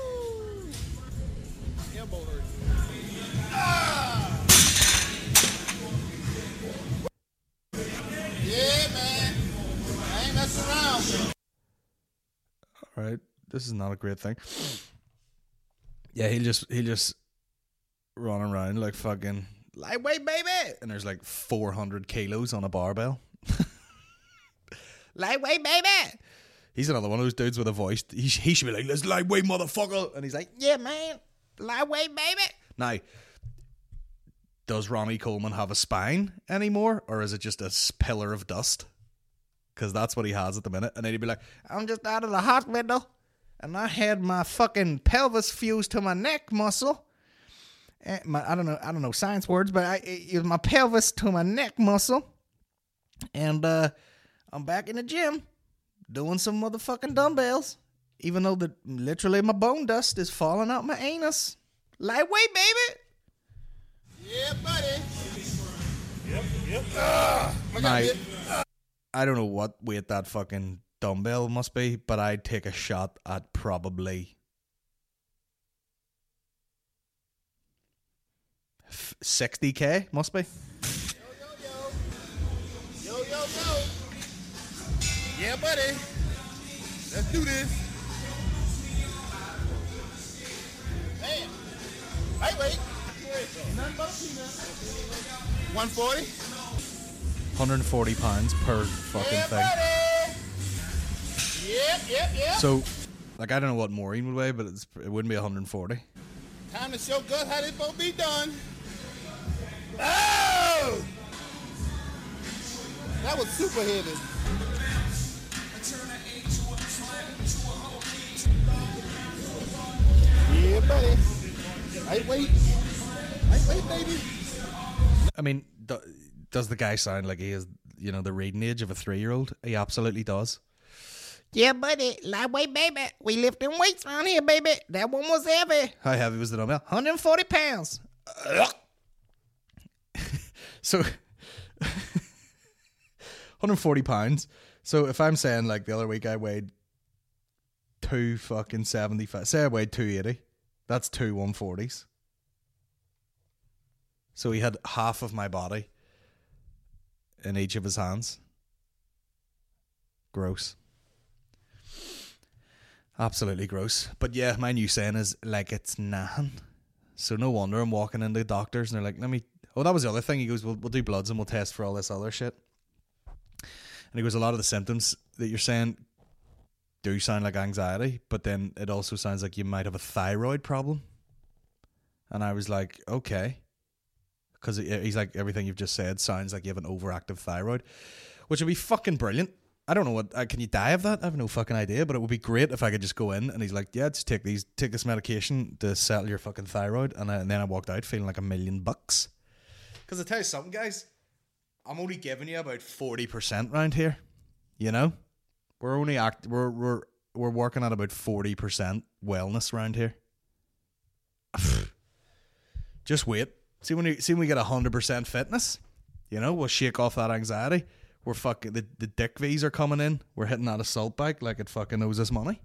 Yeah, man. I ain't messing around. Alright, this is not a great thing. Yeah, he'll just run around like fucking lightweight, baby, and there's like 400 kilos on a barbell. lightweight, baby. He's another one of those dudes with a voice. He should be like, let's lightweight, motherfucker. And he's like, yeah, man, lightweight, baby. Now, does Ronnie Coleman have a spine anymore? Or is it just a pillar of dust? Because that's what he has at the minute. And then he'd be like, I'm just out of the hospital. And I had my fucking pelvis fused to my neck muscle. I don't know science words, but it was my pelvis to my neck muscle. And I'm back in the gym doing some motherfucking dumbbells. Even though literally my bone dust is falling out my anus. Lightweight, baby. Yeah, buddy. Yep. I don't know what weight that fucking dumbbell must be, but I'd take a shot at probably 60k, must be. Yo. Yeah, buddy. Let's do this. Man. Lightweight. Nothing but peanuts. 140. 140 pounds per fucking thing. Yep. So, like, I don't know what Maureen would weigh, but it wouldn't be 140. Time to show Gus how this supposed to be done. Oh! That was super heavy. Yeah, buddy. Lightweight, baby. I mean, does the guy sound like he is, the reading age of a 3-year-old? He absolutely does. Yeah, buddy, lightweight, baby. We lifting weights around here, baby. That one was heavy. How heavy was the dumbbell? 140 pounds. So, 140 pounds. So, if I'm saying, like, the other week I weighed 275, say I weighed 280, that's 2 140s. So, he had half of my body in each of his hands. Gross. Absolutely gross. But yeah, my new saying is, like, it's nothing. So no wonder I'm walking into doctors and they're like, that was the other thing. He goes, we'll do bloods and we'll test for all this other shit. And he goes, a lot of the symptoms that you're saying do sound like anxiety, but then it also sounds like you might have a thyroid problem. And I was like, okay. Because he's like, everything you've just said sounds like you have an overactive thyroid, which would be fucking brilliant. I don't know what, can you die of that? I have no fucking idea, but it would be great if I could just go in and he's like, yeah, just take this medication to settle your fucking thyroid. And then I walked out feeling like $1 million. Because I tell you something, guys, I'm only giving you about 40% around here. We're only we're working at about 40% wellness around here. Just wait. See when we get 100% fitness, we'll shake off that anxiety. We're fucking the dick V's are coming in. We're hitting that assault bike like it fucking owes us money.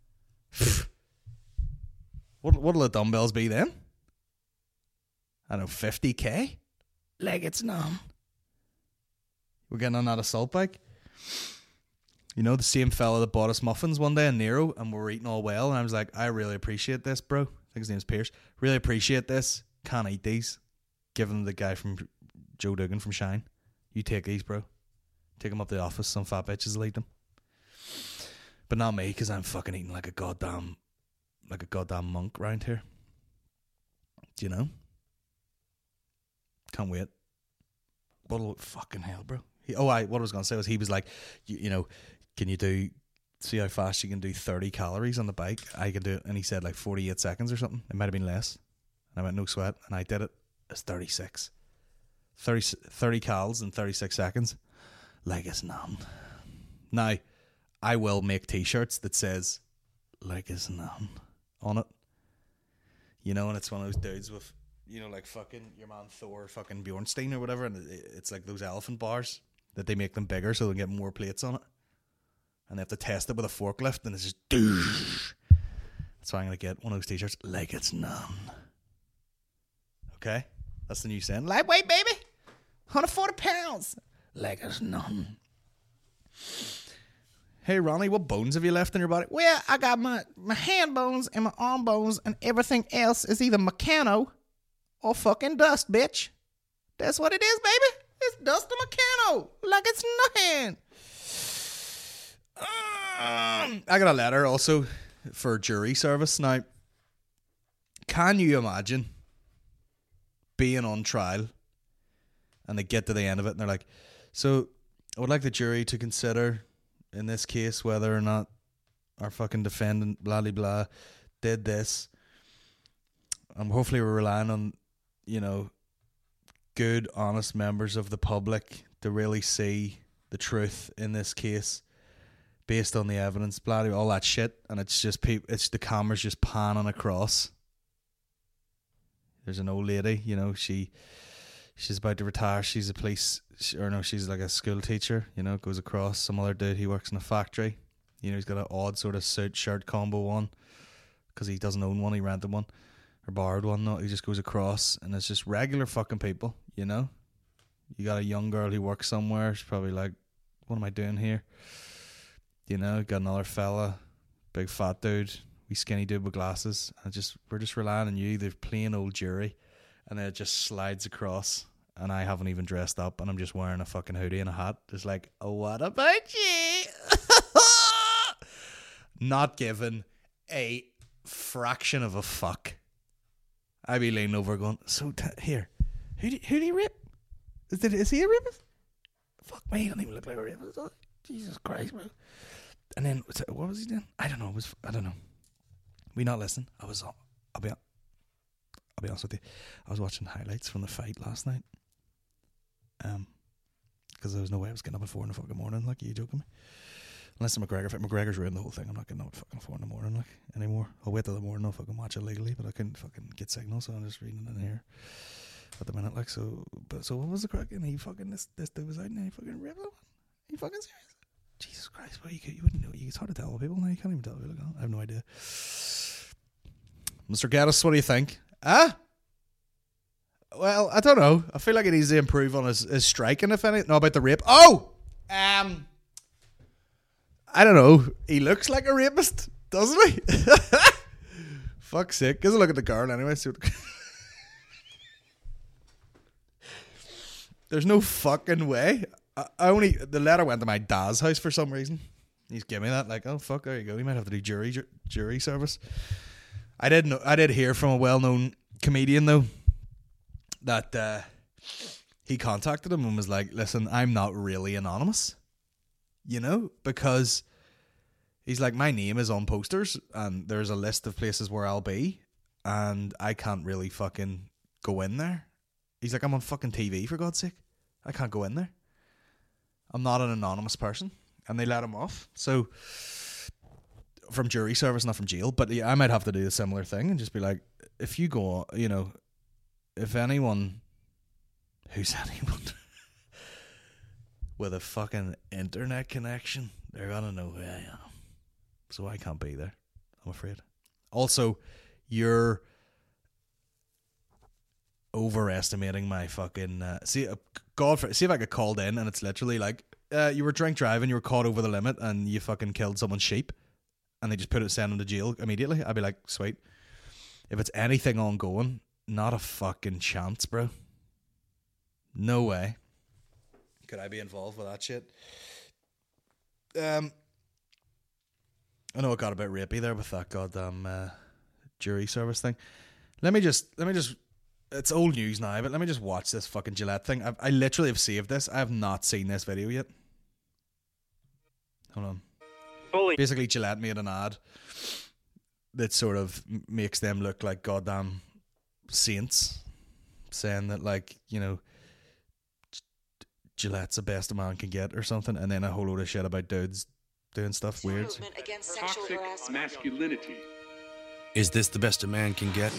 What'll the dumbbells be then? I don't know, 50k? Like it's none. We're getting on that assault bike. The same fella that bought us muffins one day in Nero, and we were eating all well, and I was like, I really appreciate this, bro. I think his name's Pierce. Really appreciate this. Can't eat these. Give them the guy from Joe Duggan from Shine. You take these, bro. Take them up to the office. Some fat bitches will eat them. But not me, because I'm fucking eating like a goddamn monk around here. Do you know? Can't wait. Fucking hell, bro. What I was going to say was he was like, can you see how fast you can do 30 calories on the bike? I can do it. And he said like 48 seconds or something. It might have been less. And I went, no sweat. And I did it. It's 36. 30 calories in 36 seconds. Like it's none. Now, I will make t-shirts that says, like it's none on it. And it's one of those dudes with, like fucking your man Thor, fucking Bjornstein or whatever. And it's like those elephant bars that they make them bigger so they can get more plates on it. And they have to test it with a forklift and it's just doosh. That's why I'm going to get one of those t-shirts. Like it's none. Okay? That's the new saying. Lightweight, baby. 140 pounds. Like it's none. Hey, Ronnie, what bones have you left in your body? Well, I got my hand bones and my arm bones, and everything else is either Meccano or fucking dust, bitch. That's what it is, baby. It's dust and Meccano. Like it's nothing. I got a letter also for jury service. Now, can you imagine being on trial and they get to the end of it and they're like, so I would like the jury to consider in this case whether or not our fucking defendant, blah, blah, blah, did this. And hopefully we're relying on, you know, good, honest members of the public to really see the truth in this case based on the evidence, blah, blah, all that shit. And it's just it's the camera's just panning across. There's an old lady, you know, she's about to retire. She's a she's like a school teacher, you know, goes across. Some other dude, he works in a factory. You know, he's got an odd sort of suit shirt combo on because he doesn't own one, he rented one. Or borrowed one, no, he just goes across, and it's just regular fucking people, you know? You got a young girl who works somewhere, she's probably like, what am I doing here? You know, got another fella, big fat dude, wee skinny dude with glasses, and we're just relying on you, the plain old jury, and then it just slides across, and I haven't even dressed up, and I'm just wearing a fucking hoodie and a hat, just like, oh, what about you? Not given a fraction of a fuck. I'd be leaning over going, so here, who do you rape? Is he a rapist? Fuck me, he doesn't even look like a rapist. Oh, Jesus Christ, bro. And then, what was he doing? I don't know. We not listen. I'll be honest with you. I was watching highlights from the fight last night. Because there was no way I was getting up at 4 in the fucking morning. Like, are you joking me? Unless the McGregor fight. McGregor's ruined the whole thing. I'm not getting up at fucking 4 in the morning like anymore. I'll wait till the morning. I'll fucking watch it legally, but I couldn't fucking get signal, so I'm just reading it in here at the minute. Like, so what was the crack? And he fucking this dude was out and he fucking ripped him. Are you fucking serious? Jesus Christ! Well, you wouldn't know. It's hard to tell people now. You can't even tell people. I have no idea. Mr. Gaddis, what do you think? Well, I don't know. I feel like it needs to improve on his striking, if anything. No, about the rape. I don't know. He looks like a rapist, doesn't he? Fuck's sake. Gives a look at the girl anyway. There's no fucking way. The letter went to my dad's house for some reason. He's giving me that, like, oh fuck, there you go. You might have to do jury service. I did hear from a well-known comedian though that he contacted him and was like, listen, I'm not really anonymous. You know, because he's like, my name is on posters and there's a list of places where I'll be and I can't really fucking go in there. He's like, I'm on fucking TV, for God's sake. I can't go in there. I'm not an anonymous person. And they let him off. So, from jury service, not from jail. But yeah, I might have to do a similar thing and just be like, if you go, you know, if anyone, who's anyone? With a fucking internet connection, they're gonna know who I am. So I can't be there, I'm afraid. Also, you're overestimating my fucking see if I get called in and it's literally like you were drink driving, you were caught over the limit and you fucking killed someone's sheep and they just send them to jail immediately. I'd be like, sweet. If it's anything ongoing, not a fucking chance, bro. No way could I be involved with that shit. I know it got a bit rapey there with that goddamn jury service thing. Let me just it's old news now, but let me just watch this fucking Gillette thing. I literally have saved this. I have not seen this video yet. Hold on. Basically, Gillette made an ad that sort of makes them look like goddamn saints, saying that, like, you know, Gillette's the best a man can get or something, and then a whole load of shit about dudes doing stuff weird. Toxic masculinity. Is this the best a man can get?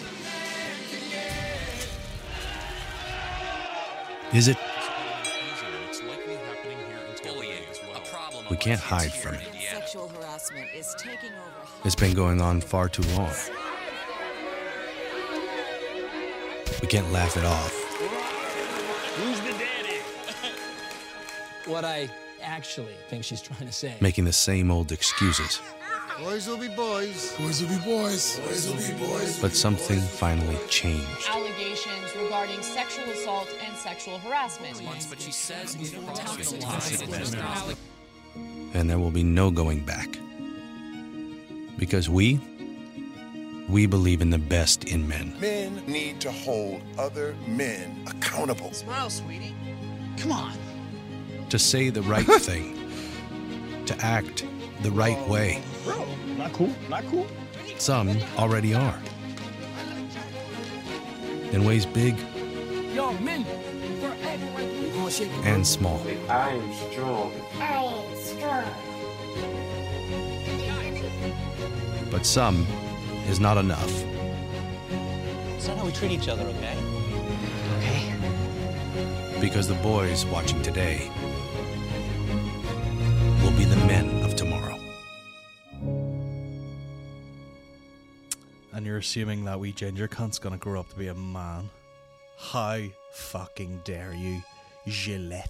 Is it? We can't hide from it. Sexual harassment is taking over. It's been going on far too long. We can't laugh it off. Who's the daddy? What I actually think she's trying to say. Making the same old excuses. Boys will be boys. Boys will be boys. Boys will be boys. But something finally changed. Allegations regarding sexual assault and sexual harassment. But she says and there will be no going back. Because we believe in the best in men. Men need to hold other men accountable. Smile, sweetie. Come on. To say the right thing. To act the right way. Bro, not cool. Not cool. Some already are. In ways big Yo, men. and small. I am strong. But some is not enough. It's not how we treat each other, okay? Okay. Because the boys watching today will be the men of tomorrow. And you're assuming that wee ginger cunt's gonna grow up to be a man. How fucking dare you, Gillette?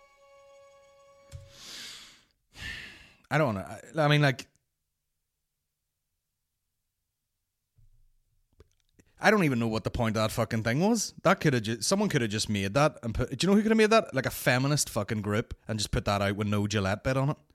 I don't know. I mean, like, I don't even know what the point of that fucking thing was. That could have someone could have just made that and put. Do you know who could have made that? Like a feminist fucking group and just put that out with no Gillette bit on it.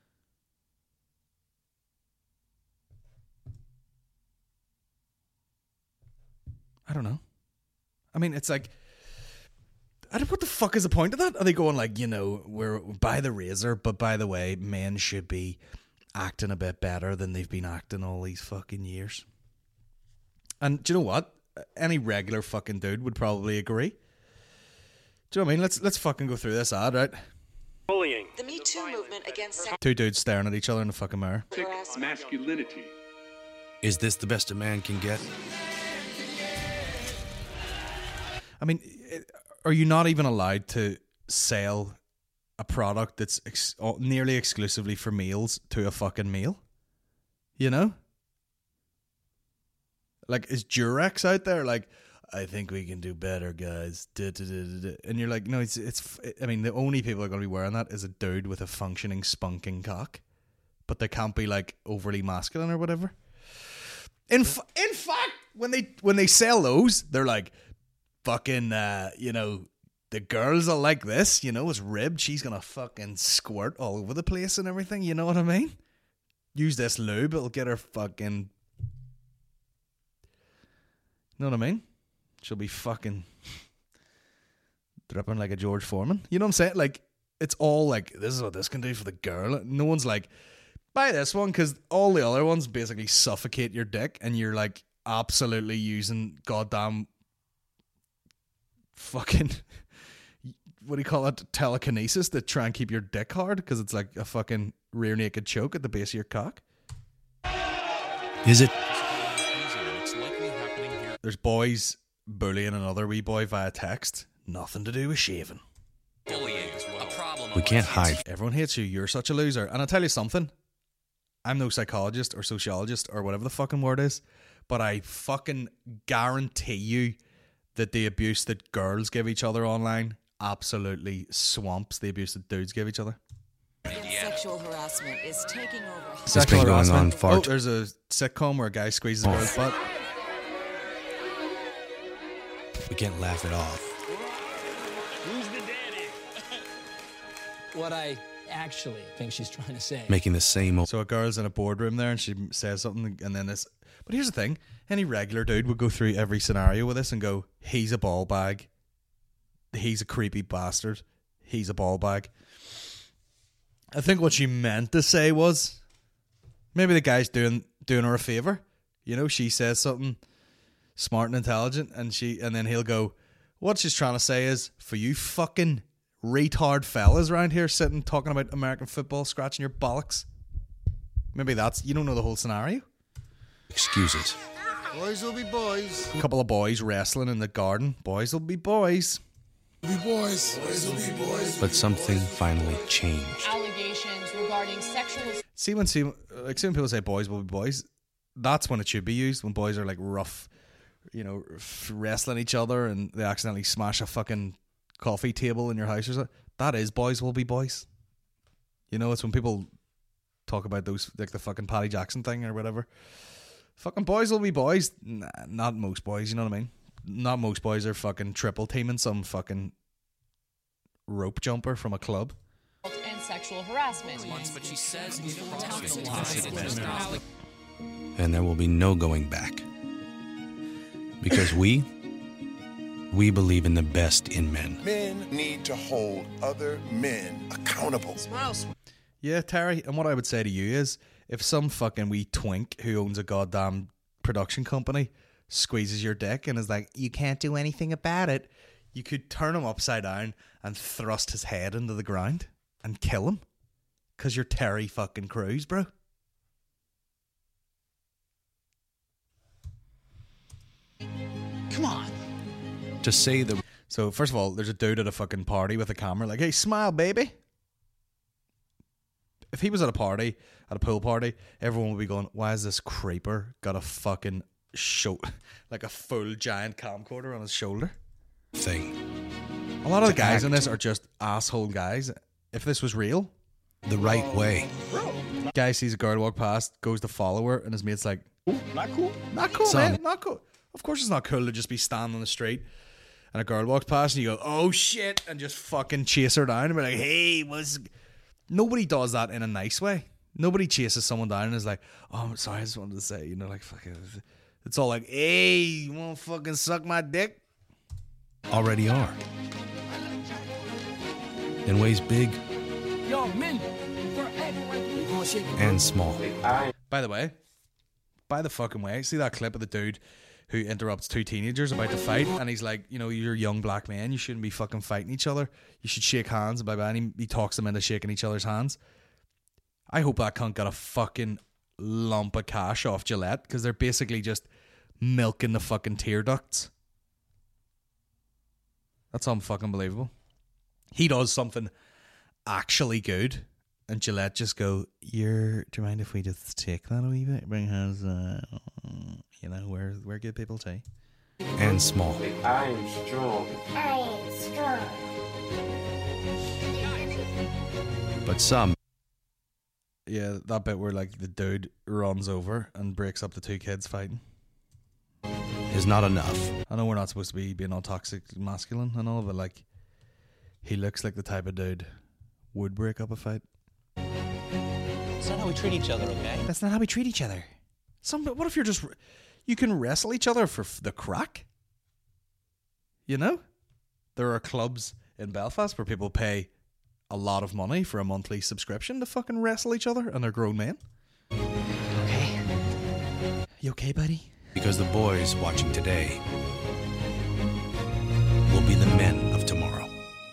I don't know. I mean, it's like, what the fuck is the point of that? Are they going like, you know, we're by the razor, but by the way, men should be acting a bit better than they've been acting all these fucking years? And do you know what? Any regular fucking dude would probably agree. Do you know what I mean? Let's fucking go through this ad, right? Bullying. The Me Too movement against Two dudes staring at each other in the fucking mirror. Masculinity. Is this the best a man can get? I mean, are you not even allowed to sell a product that's nearly exclusively for males to a fucking male? You know? Like, is Durex out there like, I think we can do better, guys. And you're like, no, it's. I mean, the only people that are going to be wearing that is a dude with a functioning, spunking cock. But they can't be, like, overly masculine or whatever. In fact, when they sell those, they're like, fucking, you know, the girls are like this, you know, it's ribbed. She's going to fucking squirt all over the place and everything. You know what I mean? Use this lube. It'll get her fucking... You know what I mean? She'll be fucking dripping like a George Foreman. You know what I'm saying? Like, it's all like, this is what this can do for the girl. No one's like, buy this one, because all the other ones basically suffocate your dick, and you're like absolutely using goddamn fucking, what do you call it, telekinesis to try and keep your dick hard, because it's like a fucking rear naked choke at the base of your cock. Is it? There's boys bullying another wee boy via text. Nothing to do with shaving. Bullying. A problem. We can't hide. Everyone hates you. You're such a loser. And I'll tell you something. I'm no psychologist or sociologist or whatever the fucking word is, but I fucking guarantee you that the abuse that girls give each other online absolutely swamps the abuse that dudes give each other. Sexual harassment is taking over. It's been going on far too. There's a sitcom where a guy squeezes a girl's butt. We can't laugh it off. Who's the daddy? What I actually think she's trying to say. Making the same old... So a girl's in a boardroom there and she says something, and then this... But here's the thing. Any regular dude would go through every scenario with this and go, he's a ball bag. He's a creepy bastard. He's a ball bag. I think what she meant to say was, maybe the guy's doing her a favor. You know, she says something smart and intelligent, and then he'll go, what she's trying to say is, for you fucking retard fellas around here sitting talking about American football, scratching your bollocks. Maybe that's, you don't know the whole scenario. Excuses. Boys will be boys. A couple of boys wrestling in the garden. Boys will be boys. Be boys. Boys will be boys. But something finally changed. Allegations regarding sexual... See when people say boys will be boys, that's when it should be used, when boys are like rough, you know, wrestling each other and they accidentally smash a fucking coffee table in your house or something. That is boys will be boys. You know, it's when people talk about those, like the fucking Paddy Jackson thing or whatever. Fucking boys will be boys. Nah, not most boys, you know what I mean? Not most boys are fucking triple teaming some fucking rope jumper from a club. and sexual harassment. But she says And there will be no going back. Because we believe in the best in men. Men need to hold other men accountable. Yeah, Terry, and what I would say to you is, if some fucking wee twink who owns a goddamn production company squeezes your dick and is like, you can't do anything about it, you could turn him upside down and thrust his head into the ground and kill him. Because you're Terry fucking Crews, bro. Come on. To say that... So, first of all, there's a dude at a fucking party with a camera like, hey, smile, baby. If he was at a party, at a pool party, everyone would be going, why has this creeper got a fucking like a full giant camcorder on his shoulder? Thing. A lot of the guys in this are just asshole guys. If this was real, the right way. Guy sees a girl walk past, goes to follow her, and his mate's like, Not cool. not cool, Son. man, not cool. Of course it's not cool to just be standing on the street and a girl walks past and you go, oh shit, and just fucking chase her down and be like, hey, what's... Nobody does that in a nice way. Nobody chases someone down and is like, oh, I'm sorry, I just wanted to say, you know, like, fucking... It's all like, hey, you wanna fucking suck my dick? Already are. In ways big and small. By the way, see that clip of the dude who interrupts two teenagers about to fight, and he's like, you know, you're young black men, you shouldn't be fucking fighting each other, you should shake hands, and blah, and he talks them into shaking each other's hands. I hope that cunt got a fucking lump of cash off Gillette, because they're basically just milking the fucking tear ducts. That's unfucking believable. He does something actually good, and Gillette just go, do you mind if we just take that a wee bit? Because, you know, we're good people too. And small. I am strong. But some Yeah, that bit where, like, the dude runs over and breaks up the two kids fighting is not enough. I know we're not supposed to be being all toxic masculine and all, but, like, he looks like the type of dude would break up a fight. That's not how we treat each other, okay? That's not how we treat each other. What if you can wrestle each other for the crack? You know? There are clubs in Belfast where people pay a lot of money for a monthly subscription to fucking wrestle each other, and they're grown men. Okay. You okay, buddy? Because the boys watching today will be the men of tomorrow.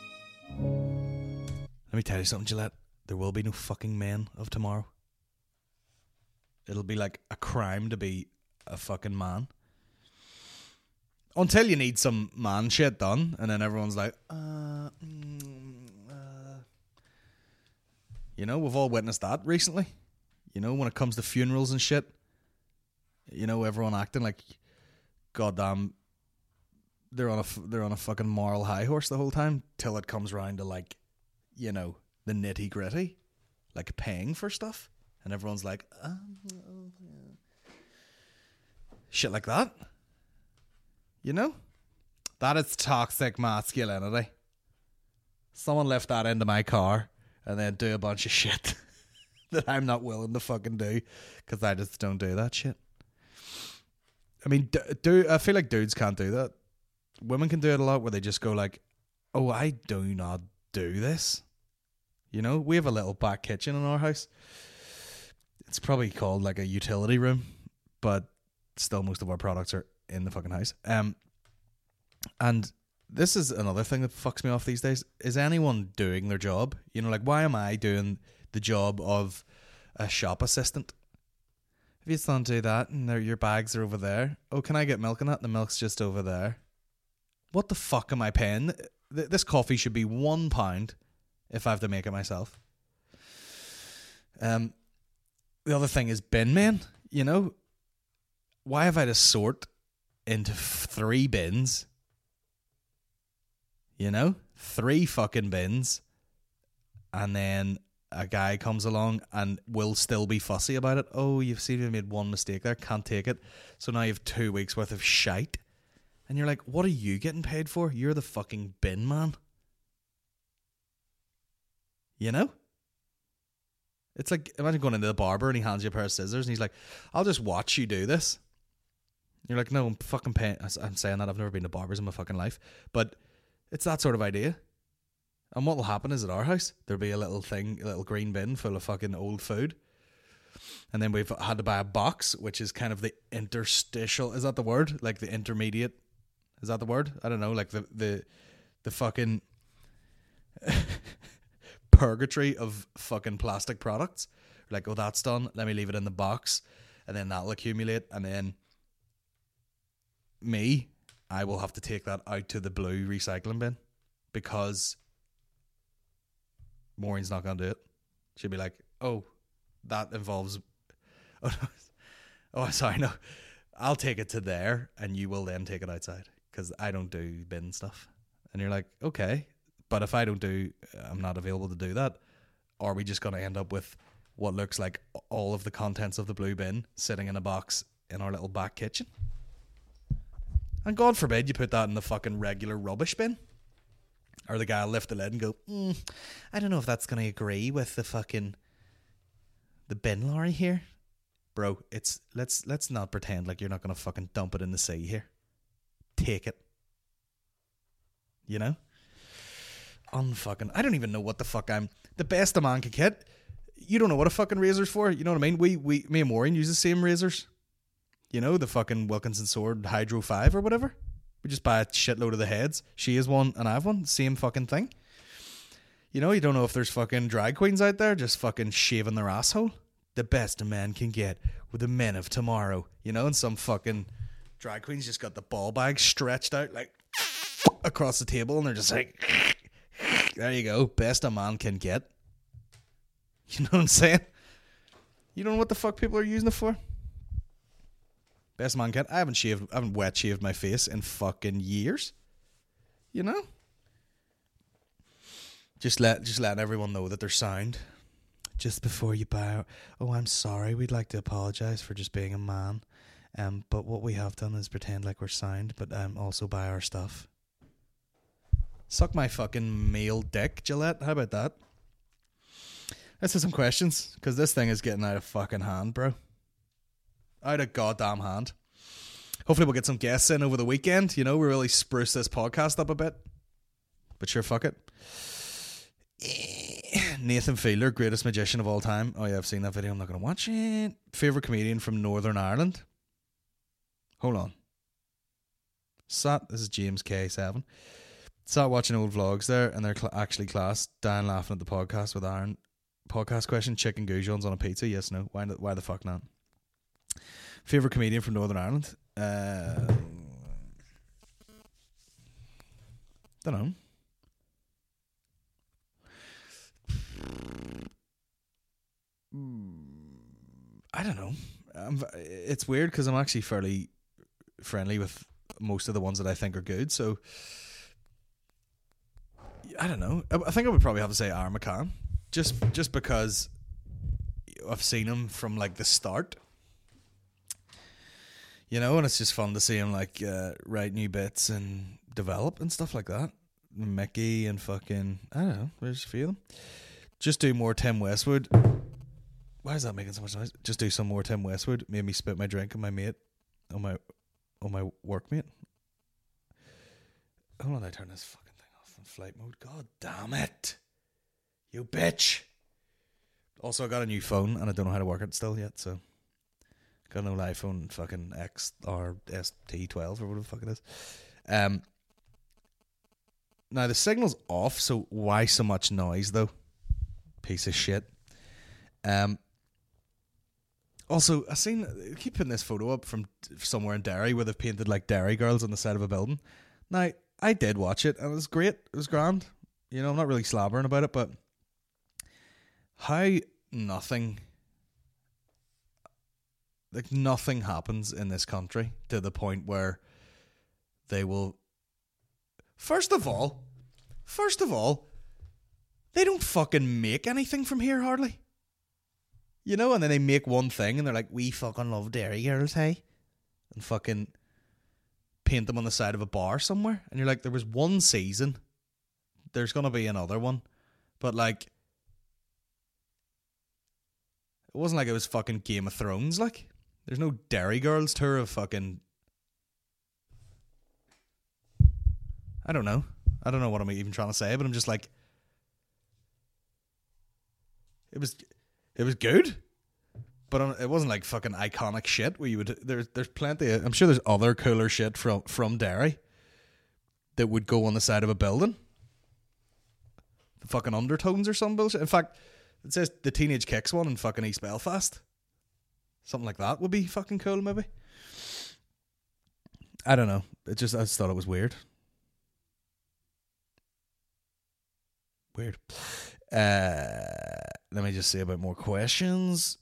Let me tell you something, Gillette. There will be no fucking men of tomorrow. It'll be like a crime to be a fucking man. Until you need some man shit done, and then everyone's like, You know, we've all witnessed that recently. You know, when it comes to funerals and shit. You know, everyone acting like, goddamn, they're on a fucking moral high horse the whole time, till it comes round to, like, you know, the nitty gritty, like paying for stuff, and everyone's like, shit like that. You know, that is toxic masculinity. Someone left that into my car and then do a bunch of shit that I'm not willing to fucking do, because I just don't do that shit. I mean, I feel like dudes can't do that. Women can do it a lot, where they just go like, oh, I do not do this. You know, we have a little back kitchen in our house. It's probably called like a utility room, but still most of our products are in the fucking house. And this is another thing that fucks me off these days. Is anyone doing their job? You know, like, why am I doing the job of a shop assistant? If you just don't do that, and your bags are over there. Oh, can I get milk in that? The milk's just over there. What the fuck am I paying? This coffee should be £1 if I have to make it myself. The other thing is bin men. You know, why have I to sort into 3 bins? You know, 3 fucking bins, and then a guy comes along and will still be fussy about it. Oh, you've seen you made one mistake there, can't take it. So now you have 2 weeks worth of shite. And you're like, what are you getting paid for? You're the fucking bin man. You know? It's like, imagine going into the barber and he hands you a pair of scissors and he's like, I'll just watch you do this. You're like, no, I'm fucking paying. I'm saying that I've never been to barbers in my fucking life, but it's that sort of idea. And what will happen is at our house, there'll be a little thing, a little green bin full of fucking old food. And then we've had to buy a box, which is kind of the interstitial. Is that the word? Like the intermediate? Is that the word? I don't know. Like the fucking purgatory of fucking plastic products. Like, oh, that's done. Let me leave it in the box. And then that'll accumulate. And then I will have to take that out to the blue recycling bin because Maureen's not going to do it. She'll be like, oh, that involves... Oh, sorry, no. I'll take it to there and you will then take it outside because I don't do bin stuff. And you're like, okay, but if I'm not available to do that, are we just going to end up with what looks like all of the contents of the blue bin sitting in a box in our little back kitchen? And God forbid you put that in the fucking regular rubbish bin. Or the guy will lift the lid and go, I don't know if that's going to agree with the bin lorry here. Bro, let's not pretend like you're not going to fucking dump it in the sea here. Take it. You know? I don't even know what the fuck the best a man could get. You don't know what a fucking razor's for. You know what I mean? Me and Maureen use the same razors. You know, the fucking Wilkinson Sword Hydro 5 or whatever. We just buy a shitload of the heads. She has one and I have one. Same fucking thing. You know, you don't know if there's fucking drag queens out there just fucking shaving their asshole. The best a man can get with the men of tomorrow. You know, and some fucking drag queens just got the ball bag stretched out like across the table and they're just like, there you go. Best a man can get. You know what I'm saying? You don't know what the fuck people are using it for? Best man can. I haven't wet shaved my face in fucking years. You know? Just letting everyone know that they're sound. Just before you bow. Oh, I'm sorry. We'd like to apologise for just being a man. But what we have done is pretend like we're sound, but also buy our stuff. Suck my fucking male dick, Gillette. How about that? Let's do some questions, because this thing is getting out of fucking hand, bro. Out of goddamn hand. Hopefully we'll get some guests in over the weekend. You know, we really spruce this podcast up a bit. But sure, fuck it. Nathan Fielder, greatest magician of all time. Oh yeah, I've seen that video. I'm not going to watch it. Favourite comedian from Northern Ireland? Hold on. This is James K7. Sat watching old vlogs there, and they're actually class. Dan laughing at the podcast with Aaron. Podcast question: chicken goujons on a pizza? Yes, no. Why the fuck not? Favourite comedian from Northern Ireland? Don't know. I don't know. It's weird because I'm actually fairly friendly with most of the ones that I think are good. So I don't know. I think I would probably have to say Aaron McCann, just because I've seen him from like the start. You know, and it's just fun to see him like write new bits and develop and stuff like that. Mickey and fucking, I don't know, there's a few of them. Just do more Tim Westwood. Why is that making so much noise? Just do some more Tim Westwood. Made me spit my drink on my mate, on my workmate. Hold on, I turn this fucking thing off on flight mode. God damn it, you bitch. Also, I got a new phone and I don't know how to work it still yet. So, got an old iPhone, fucking X or ST12 or whatever the fuck it is. Now the signal's off, so why so much noise though? Piece of shit. Also, I keep putting this photo up from somewhere in Derry where they've painted like Derry girls on the side of a building. Now, I did watch it and it was great. It was grand. You know, I'm not really slabbering about it, but how nothing happens in this country to the point where they will... First of all, they don't fucking make anything from here hardly. You know, and then they make one thing and they're like, we fucking love Derry girls, hey? And fucking paint them on the side of a bar somewhere. And you're like, there was one season. There's going to be another one. But like, It wasn't like it was fucking Game of Thrones. Like, there's no Derry Girls tour of fucking. I don't know what I'm even trying to say, but I'm just like, it was good, but it wasn't like fucking iconic shit where you would. There's plenty. I'm sure there's other cooler shit from Derry that would go on the side of a building. The fucking Undertones or some bullshit. In fact, it says the Teenage Kicks one in fucking East Belfast. Something like that would be fucking cool, maybe. I don't know. I just thought it was weird. Weird. Let me just see about more questions.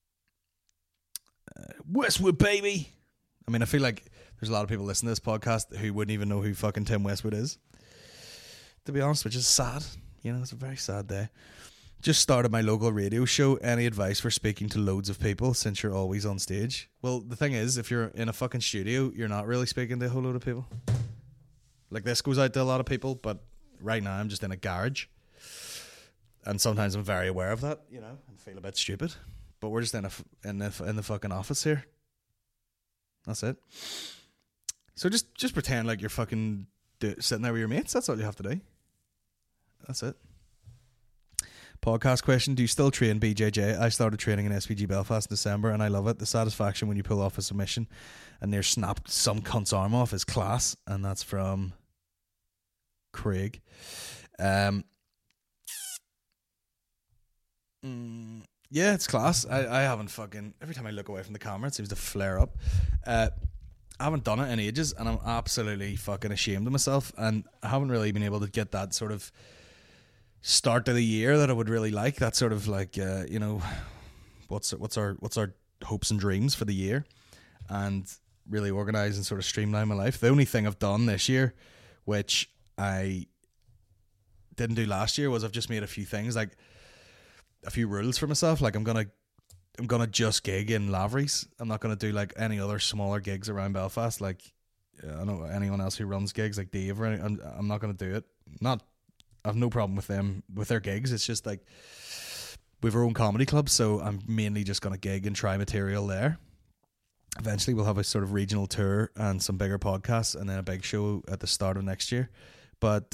Westwood, baby. I mean, I feel like there's a lot of people listening to this podcast who wouldn't even know who fucking Tim Westwood is, to be honest, which is sad. You know, it's a very sad day. Just started my local radio show. Any advice for speaking to loads of people since you're always on stage? Well, the thing is, if you're in a fucking studio, you're not really speaking to a whole load of people. Like, this goes out to a lot of people, but right now I'm just in a garage. And sometimes I'm very aware of that, you know, and feel a bit stupid. But we're just in the fucking office here. That's it. So just pretend like you're fucking sitting there with your mates. That's all you have to do. That's it. Podcast question: do you still train BJJ? I started training in SPG Belfast in December, and I love it. The satisfaction when you pull off a submission and near snapped some cunt's arm off is class. And that's from Craig. Yeah, it's class. I haven't fucking... Every time I look away from the camera, it seems to flare up. I haven't done it in ages, and I'm absolutely fucking ashamed of myself, and I haven't really been able to get that sort of start of the year that I would really like. That sort of like, you know, what's our hopes and dreams for the year, and really organise and sort of streamline my life. The only thing I've done this year, which I didn't do last year, was I've just made a few things, like a few rules for myself. Like I'm gonna just gig in Lavery's. I'm not gonna do like any other smaller gigs around Belfast. Like I don't know anyone else who runs gigs like Dave or anything. I'm not gonna do it. I have no problem with them with their gigs. It's just like we have our own comedy club, so I'm mainly just gonna gig and try material there. Eventually we'll have a sort of regional tour and some bigger podcasts, and then a big show at the start of next year. But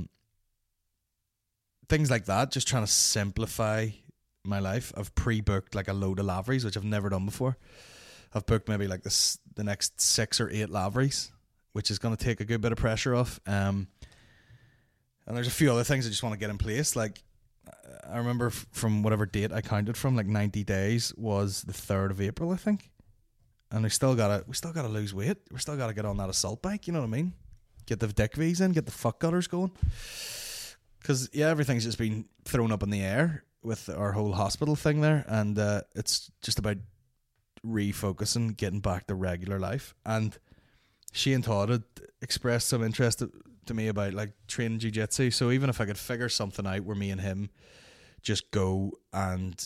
things like that, just trying to simplify my life. I've pre-booked like a load of Lavery's, which I've never done before. I've booked maybe like the next 6 or 8 Lavery's, which is going to take a good bit of pressure off. And there's a few other things I just want to get in place. Like I remember from whatever date I counted from, like 90 days was the 3rd of April, I think. And we still gotta lose weight. We still gotta get on that assault bike. You know what I mean? Get the dick V's in, get the fuck gutters going. Because yeah, everything's just been thrown up in the air with our whole hospital thing there, and it's just about refocusing, getting back to regular life. And Shane Todd had expressed some interest to me about like training jiu-jitsu. So even if I could figure something out where me and him just go and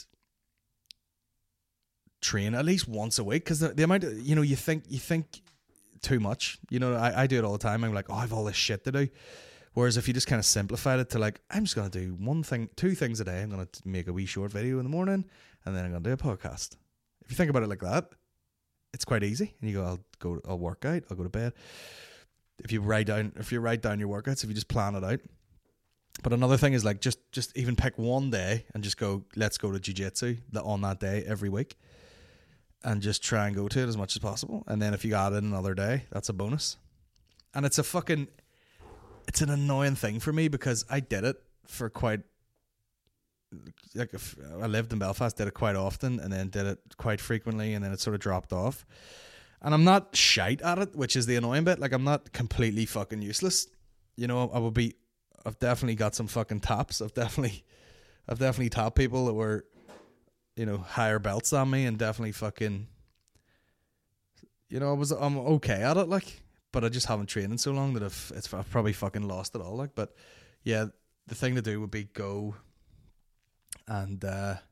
train at least once a week, because the amount of, you know, you think too much. You know, I do it all the time. I'm like, oh, I have all this shit to do. Whereas if you just kind of simplified it to like, I'm just going to do 2 things a day. I'm going to make a wee short video in the morning, and then I'm going to do a podcast. If you think about it like that, it's quite easy. And you go, I'll work out, I'll go to bed. If you write down your workouts, if you just plan it out. But another thing is like, just even pick one day and just go, let's go to jiu-jitsu on that day every week, and just try and go to it as much as possible. And then if you add in another day, that's a bonus. And it's an annoying thing for me, because I did it for quite, like, if I lived in Belfast, did it quite often, and then did it quite frequently, and then it sort of dropped off. And I'm not shite at it, which is the annoying bit. Like, I'm not completely fucking useless. You know, I've definitely got some fucking taps. I've definitely tapped people that were, you know, higher belts than me, and definitely fucking, you know, I'm okay at it, like. But I just haven't trained in so long that I've probably fucking lost it all. Like, but yeah, the thing to do would be go and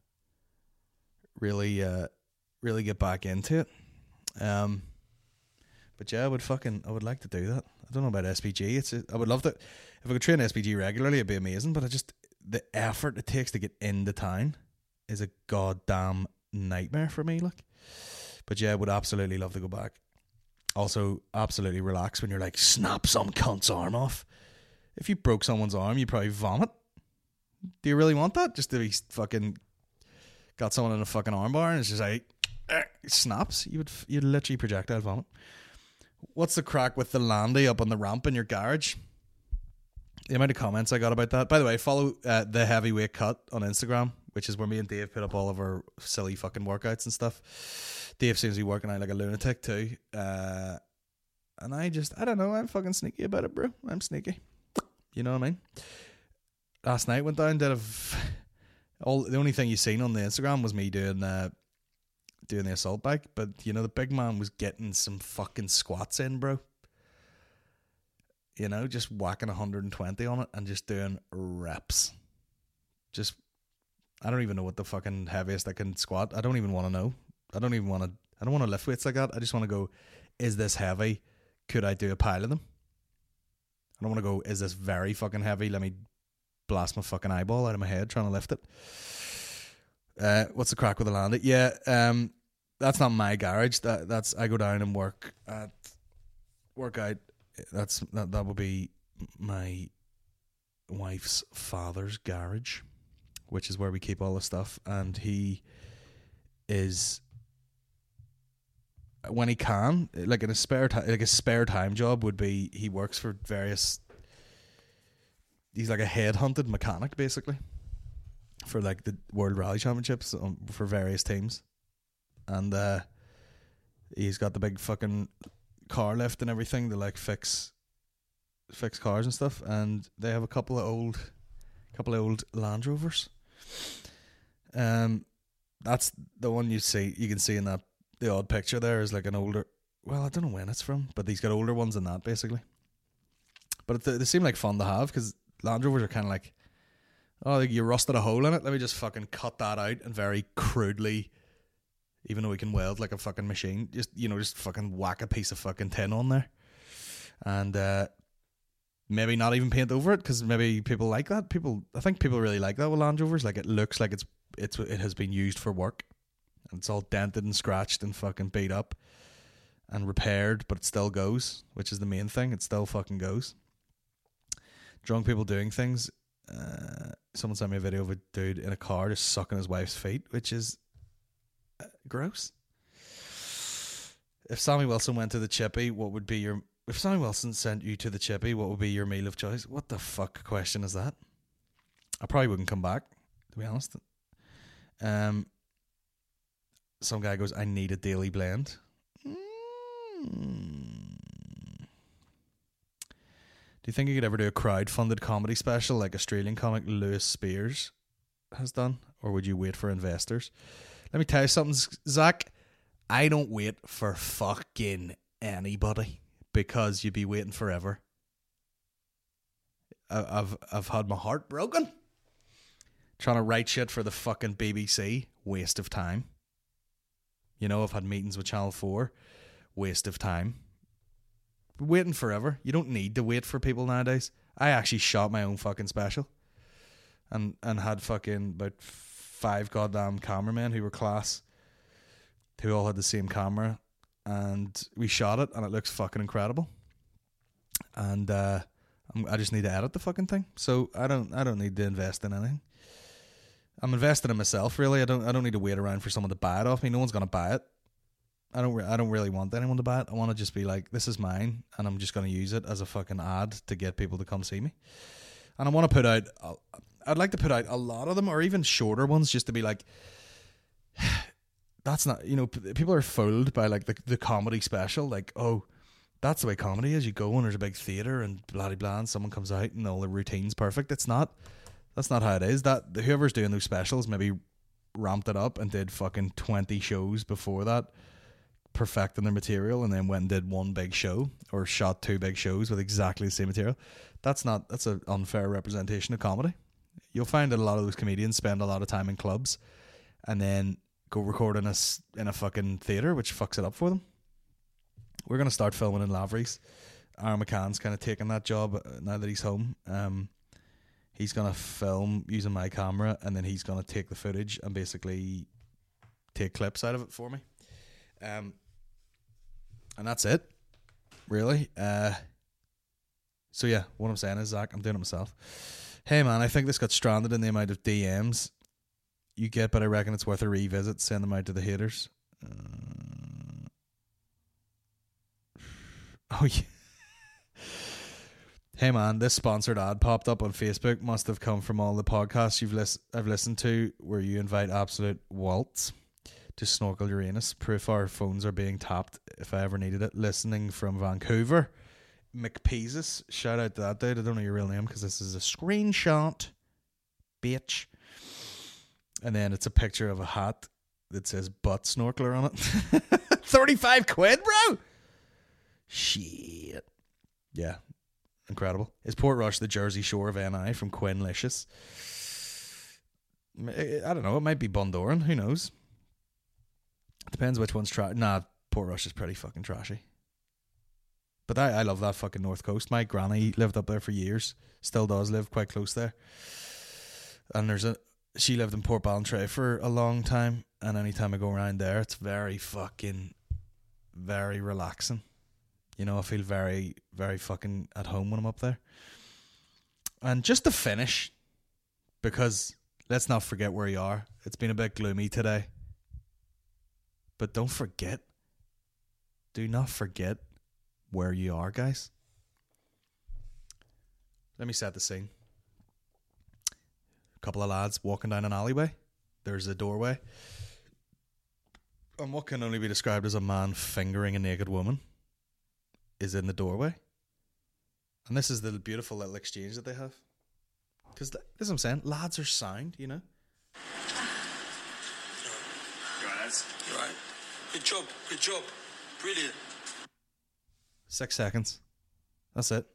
really get back into it. But yeah, I would like to do that. I don't know about SPG. I would love to. If I could train SPG regularly, it'd be amazing. But the effort it takes to get into town is a goddamn nightmare for me. Like, but yeah, would absolutely love to go back. Also, absolutely relax when you're like, snap some cunt's arm off. If you broke someone's arm, you'd probably vomit. Do you really want that? Just to be fucking got someone in a fucking armbar and it's just like snaps. You'd literally projectile vomit. What's the crack with the landy up on the ramp in your garage? The amount of comments I got about that. By the way, follow The Heavyweight Cut on Instagram, which is where me and Dave put up all of our silly fucking workouts and stuff. Dave seems to be working out like a lunatic too. And I don't know, I'm fucking sneaky about it, bro. I'm sneaky. You know what I mean? Last night went down, the only thing you seen on the Instagram was me doing the assault bike, but you know, the big man was getting some fucking squats in, bro. You know, just whacking 120 on it and just doing reps. I don't even know what the fucking heaviest I can squat. I don't even want to know. I don't want to lift weights like that. I just want to go, is this heavy? Could I do a pile of them? I don't want to go, is this very fucking heavy? Let me blast my fucking eyeball out of my head trying to lift it. What's the crack with the landing? Yeah, that's not my garage. That's I go down and work out. That would be my wife's father's garage, which is where we keep all the stuff. And he is, when he can, like in a spare time, like a spare time job would be, he works for various. He's like a headhunted mechanic basically for like the World Rally Championships for various teams, and he's got the big fucking car lift and everything to like fix cars and stuff, and they have a couple of old Land Rovers. That's the one you can see in that the odd picture there is like an older, well, I don't know when it's from, but he's got older ones than that basically. But they seem like fun to have because Land Rovers are kind of like, oh, you rusted a hole in it, let me just fucking cut that out and very crudely, even though we can weld like a fucking machine, just fucking whack a piece of fucking tin on there. And maybe not even paint over it, because maybe people like that. I think people really like that with Land Rovers. Like, it looks like it has been used for work. And it's all dented and scratched and fucking beat up and repaired, but it still goes, which is the main thing. It still fucking goes. Drunk people doing things. Someone sent me a video of a dude in a car just sucking his wife's feet, which is gross. If Sammy Wilson went to the Chippy, if Sammy Wilson sent you to the Chippy, what would be your meal of choice? What the fuck question is that? I probably wouldn't come back, to be honest. Some guy goes, I need a daily blend. Do you think you could ever do a crowd-funded comedy special like Australian comic Lewis Spears has done? Or would you wait for investors? Let me tell you something, Zach. I don't wait for fucking anybody, because you'd be waiting forever. I've had my heart broken trying to write shit for the fucking BBC. Waste of time. You know, I've had meetings with Channel 4. Waste of time. Waiting forever. You don't need to wait for people nowadays. I actually shot my own fucking special and had fucking about 5 goddamn cameramen who were class, who all had the same camera, and we shot it and it looks fucking incredible. And I just need to edit the fucking thing, so I don't need to invest in anything. I'm invested in myself, really. I don't need to wait around for someone to buy it off me. No one's gonna buy it. I don't really want anyone to buy it. I want to just be like, this is mine, and I'm just gonna use it as a fucking ad to get people to come see me. And I want to put out. I'd like to put out a lot of them, or even shorter ones, just to be like, that's not, people are fooled by like the comedy special, like, oh, that's the way comedy is. You go and there's a big theater and blah blah, and someone comes out and all the routine's perfect. It's not. That's not how it is. That whoever's doing those specials maybe ramped it up and did fucking 20 shows before that, perfecting their material, and then went and did one big show or shot 2 big shows with exactly the same material. That's an unfair representation of comedy. You'll find that a lot of those comedians spend a lot of time in clubs and then go record in a fucking theater, which fucks it up for them. We're going to start filming in Lavery's. Aaron McCann's kind of taking that job now that he's home. He's going to film using my camera, and then he's going to take the footage and basically take clips out of it for me. And that's it, really. So yeah, what I'm saying is, Zach, I'm doing it myself. Hey man, I think this got stranded in the amount of DMs you get, but I reckon it's worth a revisit. Send them out to the haters. Oh yeah. Hey man, this sponsored ad popped up on Facebook. Must have come from all the podcasts I've listened to where you invite absolute waltz to snorkel Uranus. Proof our phones are being tapped if I ever needed it. Listening from Vancouver. McPeasus. Shout out to that dude. I don't know your real name because this is a screenshot. Bitch. And then it's a picture of a hat that says butt snorkeler on it. 35 quid, bro! Shit. Yeah. Incredible. Is Portrush the Jersey Shore of NI from Quinlicious? I don't know. It might be Bundoran. Who knows? Depends which one's Nah, Portrush is pretty fucking trashy. But I love that fucking North Coast. My granny lived up there for years. Still does live quite close there. And she lived in Port Ballantrae for a long time. And anytime I go around there, it's very relaxing. You know, I feel very, very fucking at home when I'm up there. And just to finish, because let's not forget where you are. It's been a bit gloomy today. But don't forget. Do not forget where you are, guys. Let me set the scene. A couple of lads walking down an alleyway. There's a doorway. And what can only be described as a man fingering a naked woman is in the doorway. And this is the beautiful little exchange that they have. Because this is what I'm saying. Lads are sound, you know. You're right, lads. You're right. Good job. Good job. Brilliant. 6 seconds. That's it.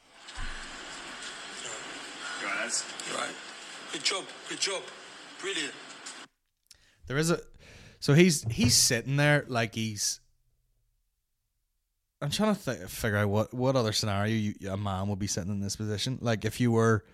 You're right, lads. You're right. Good job. Good job. Brilliant. There is so he's sitting there like he's. I'm trying to figure out what other scenario a man would be sitting in this position. Like if you were,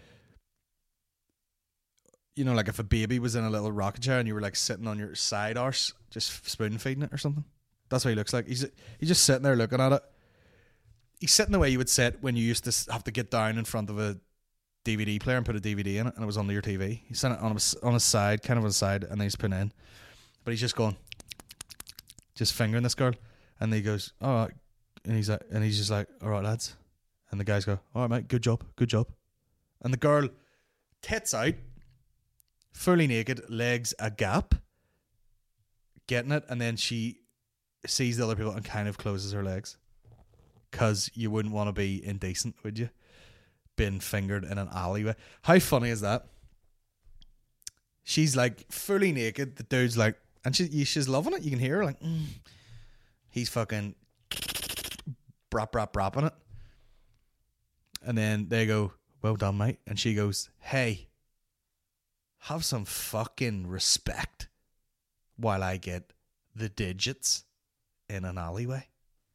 you know, like if a baby was in a little rocket chair and you were like sitting on your side arse, just spoon feeding it or something. That's what he looks like. He's just sitting there looking at it. He's sitting the way you would sit when you used to have to get down in front of a DVD player and put a DVD in it, and it was under your TV. He's sitting on his side, kind of on his side, and then he's putting in. But he's just going, just fingering this girl, and he goes, all right, and he's just like, all right, lads, and the guys go, all right, mate, good job, and the girl tits out, fully naked, legs a gap, getting it, and then she sees the other people and kind of closes her legs, because you wouldn't want to be indecent, would you? Being fingered in an alleyway. How funny is that? She's like fully naked. The dude's like, and she's loving it. You can hear her like, he's fucking bropping it. And then they go, well done, mate. And she goes, hey, have some fucking respect while I get the digits in an alleyway.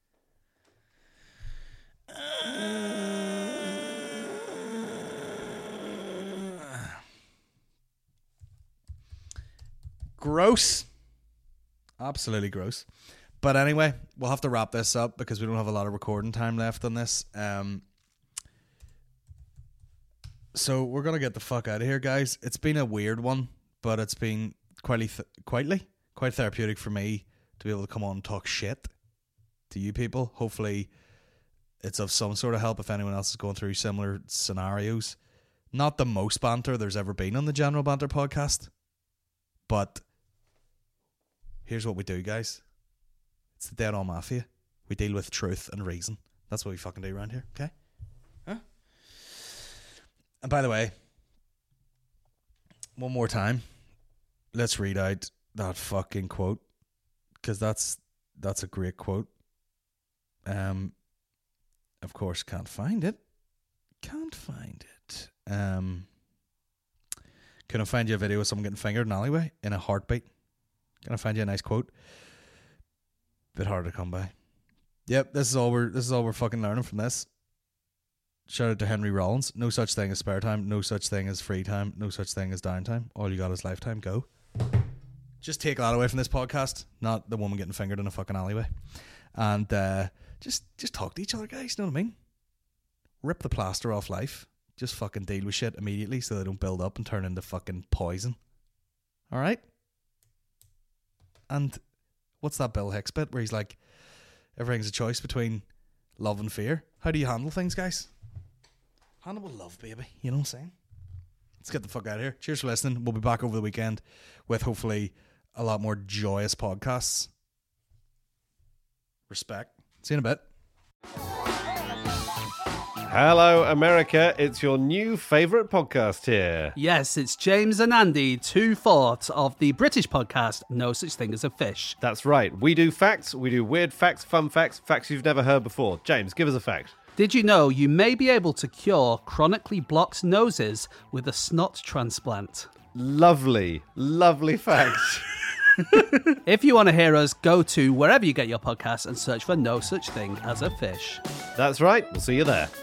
Gross. Absolutely gross. But anyway, we'll have to wrap this up because we don't have a lot of recording time left on this. So we're going to get the fuck out of here, guys. It's been a weird one, but it's been quite therapeutic for me to be able to come on and talk shit to you people. Hopefully it's of some sort of help if anyone else is going through similar scenarios. Not the most banter there's ever been on the General Banter podcast, but here's what we do, guys. It's the Dead On Mafia. We deal with truth and reason. That's what we fucking do around here, okay? Huh? And by the way, one more time, let's read out that fucking quote, because that's a great quote. Of course, can't find it. Can I find you a video of someone getting fingered in an alleyway in a heartbeat? Can I find you a nice quote? Bit hard to come by. Yep, this is all we're fucking learning from this. Shout out to Henry Rollins. No such thing as spare time. No such thing as free time. No such thing as downtime. All you got is lifetime. Go. Just take that away from this podcast, not the woman getting fingered in a fucking alleyway. And just talk to each other, guys. You know what I mean? Rip the plaster off life. Just fucking deal with shit immediately so they don't build up and turn into fucking poison. All right? And what's that Bill Hicks bit where he's like, everything's a choice between love and fear? How do you handle things, guys? Handle with love, baby. You know what I'm saying? Let's get the fuck out of here. Cheers for listening. We'll be back over the weekend with hopefully a lot more joyous podcasts. Respect. See you in a bit. Hello, America. It's your new favourite podcast here. Yes, it's James and Andy, 2/4 of the British podcast No Such Thing as a Fish. That's right. We do facts. We do weird facts, fun facts, facts you've never heard before. James, give us a fact. Did you know you may be able to cure chronically blocked noses with a snot transplant? Lovely, lovely facts. If you want to hear us, go to wherever you get your podcasts and search for No Such Thing as a Fish. That's right. We'll see you there.